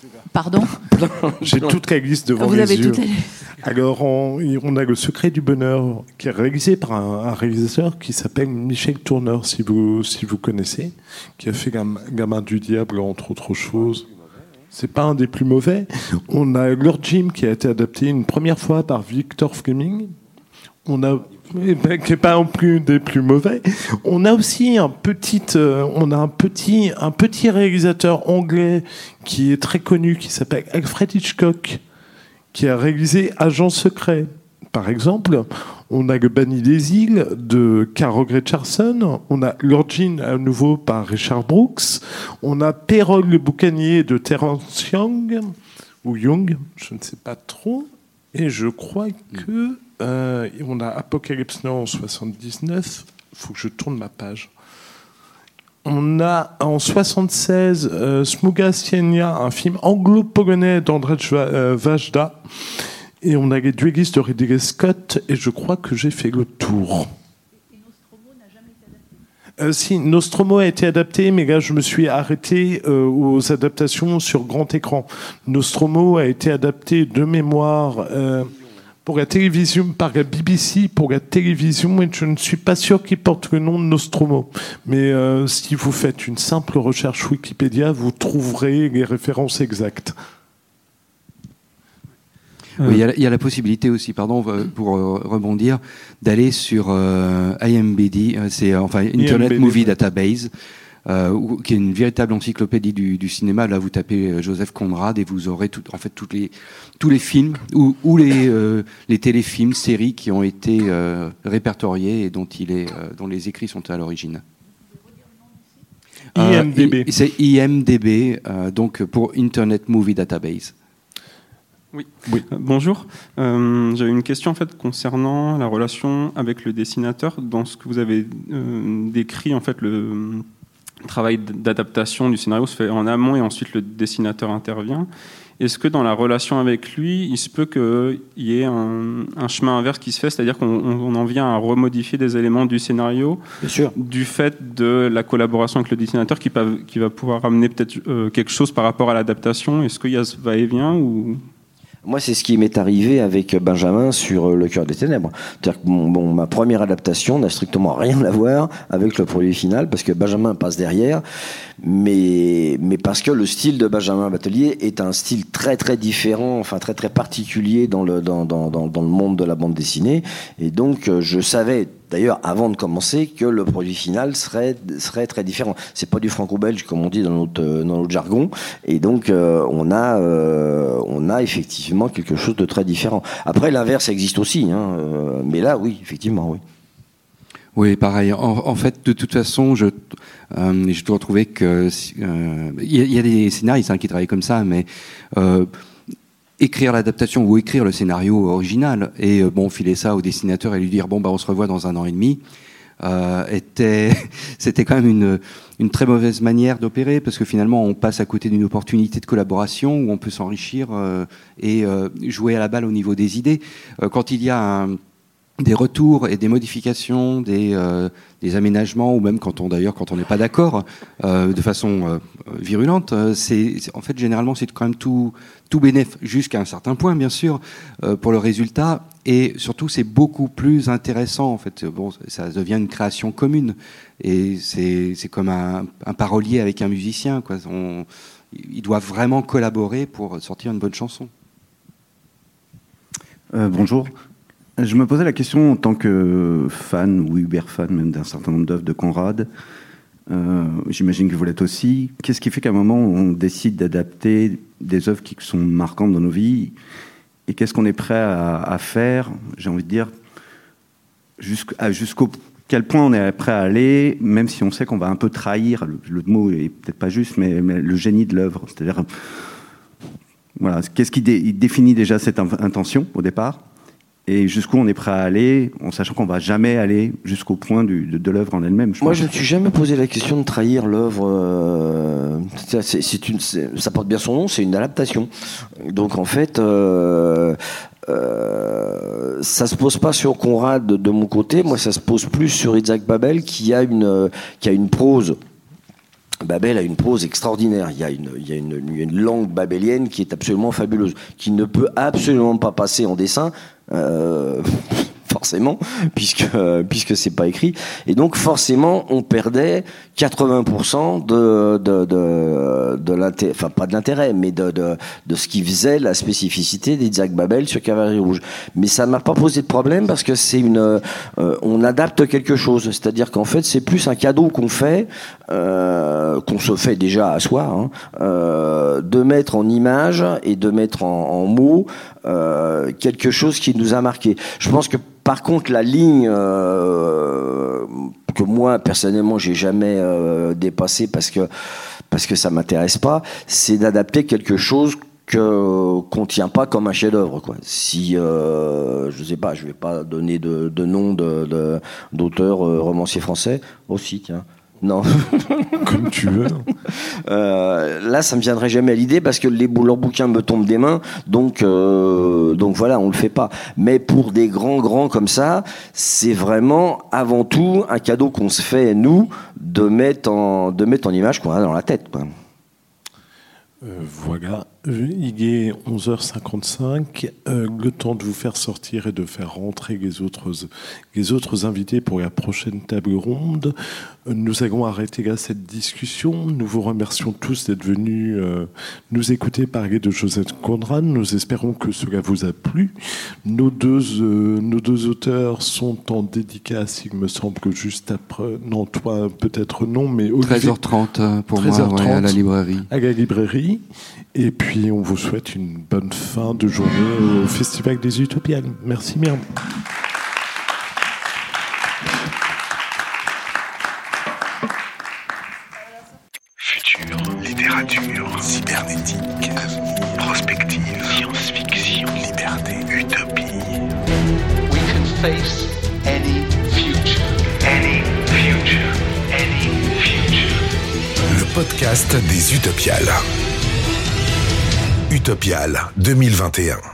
J'ai toute la liste devant vous les avez yeux. toutes les... Alors, on, on a Le Secret du Bonheur, qui est réalisé par un, un réalisateur qui s'appelle Michel Tourner, si vous, si vous connaissez, qui a fait Gam, Gamin du Diable, entre autres choses. C'est pas un des plus mauvais. On a Lord Jim, qui a été adapté une première fois par Victor Fleming. On a, eh ben, qui n'est pas non plus des plus mauvais. On a aussi un petit, euh, on a un petit, un petit réalisateur anglais qui est très connu, qui s'appelle Alfred Hitchcock, qui a réalisé Agent secret. Par exemple, on a Le Banni des îles de Carol Richardson, on a Lord Jim à nouveau par Richard Brooks, on a Perrault le boucanier de Terence Young, ou Young, je ne sais pas trop, et je crois que euh, on a Apocalypse Now en soixante-dix-neuf, il faut que je tourne ma page. On a en soixante-seize euh, Smuga Sienia, un film anglo-polonais d'Andrzej Wajda. Et on a les duellistes de Ridley Scott, et je crois que j'ai fait le tour. Et Nostromo n'a jamais été adapté ? euh, Si, Nostromo a été adapté, mais là je me suis arrêté euh, aux adaptations sur grand écran. Nostromo a été adapté de mémoire euh, pour la télévision, par la B B C, pour la télévision, et je ne suis pas sûr qu'il porte le nom de Nostromo. Mais euh, si vous faites une simple recherche Wikipédia, vous trouverez les références exactes. Oui, il y, a, il y a la possibilité aussi, pardon, pour euh, rebondir, d'aller sur euh, I M D B, euh, c'est enfin Internet I M D B, Movie ouais. Database, euh, où, qui est une véritable encyclopédie du, du cinéma. Là, vous tapez Joseph Conrad et vous aurez tout, en fait toutes les, tous les films ou, ou les, euh, les téléfilms, séries qui ont été euh, répertoriés et dont, il est, euh, dont les écrits sont à l'origine. I M D B. Euh, c'est I M D B, euh, donc pour Internet Movie Database. Oui. oui. Euh, bonjour. Euh, j'avais une question en fait concernant la relation avec le dessinateur. Dans ce que vous avez euh, décrit, en fait, le travail d'adaptation du scénario se fait en amont et ensuite le dessinateur intervient. Est-ce que dans la relation avec lui, il se peut qu'il y ait un, un chemin inverse qui se fait, c'est-à-dire qu'on on en vient à remodifier des éléments du scénario, bien sûr, du fait de la collaboration avec le dessinateur qui, pa- qui va pouvoir amener peut-être euh, quelque chose par rapport à l'adaptation. Est-ce qu'il y a ce va-et-vient ou... Moi, c'est ce qui m'est arrivé avec Benjamin sur Le Cœur des Ténèbres. C'est-à-dire que bon, bon, ma première adaptation n'a strictement rien à voir avec le produit final, parce que Benjamin passe derrière, mais, mais parce que le style de Benjamin Batelier est un style très très différent, enfin très très particulier dans le, dans, dans, dans, dans le monde de la bande dessinée. Et donc, je savais, d'ailleurs, avant de commencer, que le produit final serait, serait très différent. C'est pas du franco-belge, comme on dit dans notre, dans notre jargon. Et donc, euh, on, a, euh, on a effectivement quelque chose de très différent. Après, l'inverse existe aussi. Hein, euh, mais là, oui, effectivement, oui. Oui, pareil. En, en fait, de toute façon, je, euh, je dois trouver que... Il euh, y, y a des scénaristes hein, qui travaillent comme ça, mais... Euh, écrire l'adaptation ou écrire le scénario original et euh, bon filer ça au dessinateur et lui dire bon bah on se revoit dans un an et demi euh, était c'était quand même une une très mauvaise manière d'opérer parce que finalement on passe à côté d'une opportunité de collaboration où on peut s'enrichir euh, et euh, jouer à la balle au niveau des idées euh, quand il y a un des retours et des modifications, des, euh, des aménagements, ou même quand on d'ailleurs quand on n'est pas d'accord, euh, de façon euh, virulente, euh, c'est, c'est en fait généralement c'est quand même tout tout bénéf jusqu'à un certain point bien sûr euh, pour le résultat et surtout c'est beaucoup plus intéressant en fait. Bon, ça devient une création commune et c'est c'est comme un, un parolier avec un musicien quoi. On, ils doivent vraiment collaborer pour sortir une bonne chanson. Euh, bonjour. Je me posais la question en tant que fan ou Uber fan même d'un certain nombre d'œuvres de Conrad. Euh, j'imagine que vous l'êtes aussi. Qu'est-ce qui fait qu'à un moment on décide d'adapter des œuvres qui sont marquantes dans nos vies et qu'est-ce qu'on est prêt à, à faire, j'ai envie de dire, jusqu'à, jusqu'au quel point on est prêt à aller, même si on sait qu'on va un peu trahir, le, le mot est peut-être pas juste, mais, mais le génie de l'œuvre. C'est-à-dire, voilà, qu'est-ce qui dé, il définit déjà cette intention au départ? Et jusqu'où on est prêt à aller, en sachant qu'on va jamais aller jusqu'au point du, de, de l'œuvre en elle-même. Je Moi, je ne me suis jamais posé la question de trahir l'œuvre. Euh, c'est, c'est une, c'est, ça porte bien son nom, c'est une adaptation. Donc, en fait, euh, euh, ça se pose pas sur Conrad de, de mon côté. Moi, ça se pose plus sur Isaac Babel, qui a une, qui a une prose. Babel a une prose extraordinaire. Il y a une, il y a une, une langue babélienne qui est absolument fabuleuse, qui ne peut absolument pas passer en dessin. Euh, forcément, puisque puisque c'est pas écrit, et donc forcément on perdait quatre-vingts pour cent de de de, de l'intérêt, enfin pas de l'intérêt, mais de de de ce qui faisait la spécificité d'Isaac Babel sur Cavalerie Rouge. Mais ça m'a pas posé de problème parce que c'est une, euh, on adapte quelque chose, c'est-à-dire qu'en fait c'est plus un cadeau qu'on fait, euh, qu'on se fait déjà à soi, hein, euh, de mettre en image et de mettre en, en mots euh, quelque chose qui nous a marqué. Je pense que par contre, la ligne euh, que moi personnellement j'ai jamais euh, dépassée parce que parce que ça m'intéresse pas, c'est d'adapter quelque chose que qu'on tient pas comme un chef-d'œuvre, quoi. Si euh, je sais pas, je vais pas donner de, de nom de, de d'auteurs euh, romanciers français aussi, tiens. Non. Comme tu veux. Euh, là, ça me viendrait jamais à l'idée parce que les, leurs bouquins me tombent des mains, donc euh, donc voilà, on le fait pas. Mais pour des grands grands comme ça, c'est vraiment avant tout un cadeau qu'on se fait nous de mettre en de mettre en image qu'on a dans la tête, quoi. Euh, voilà, il est onze heures cinquante-cinq, euh, le temps de vous faire sortir et de faire rentrer les autres, les autres invités pour la prochaine table ronde. Euh, nous allons arrêter là cette discussion. Nous vous remercions tous d'être venus euh, nous écouter parler de Joseph Conrad. Nous espérons que cela vous a plu. Nos deux, euh, nos deux auteurs sont en dédicace, il me semble, juste après. Non, toi peut-être non, mais Olivier, treize heures trente pour treize heures trente moi, ouais, à la librairie. À la librairie. Et puis, on vous souhaite une bonne fin de journée au Festival des Utopiales. Merci bien. Futur, littérature, cybernétique, prospective, science-fiction. face any future. Any future. Any future. Le podcast des Utopiales. Utopiales deux mille vingt et un.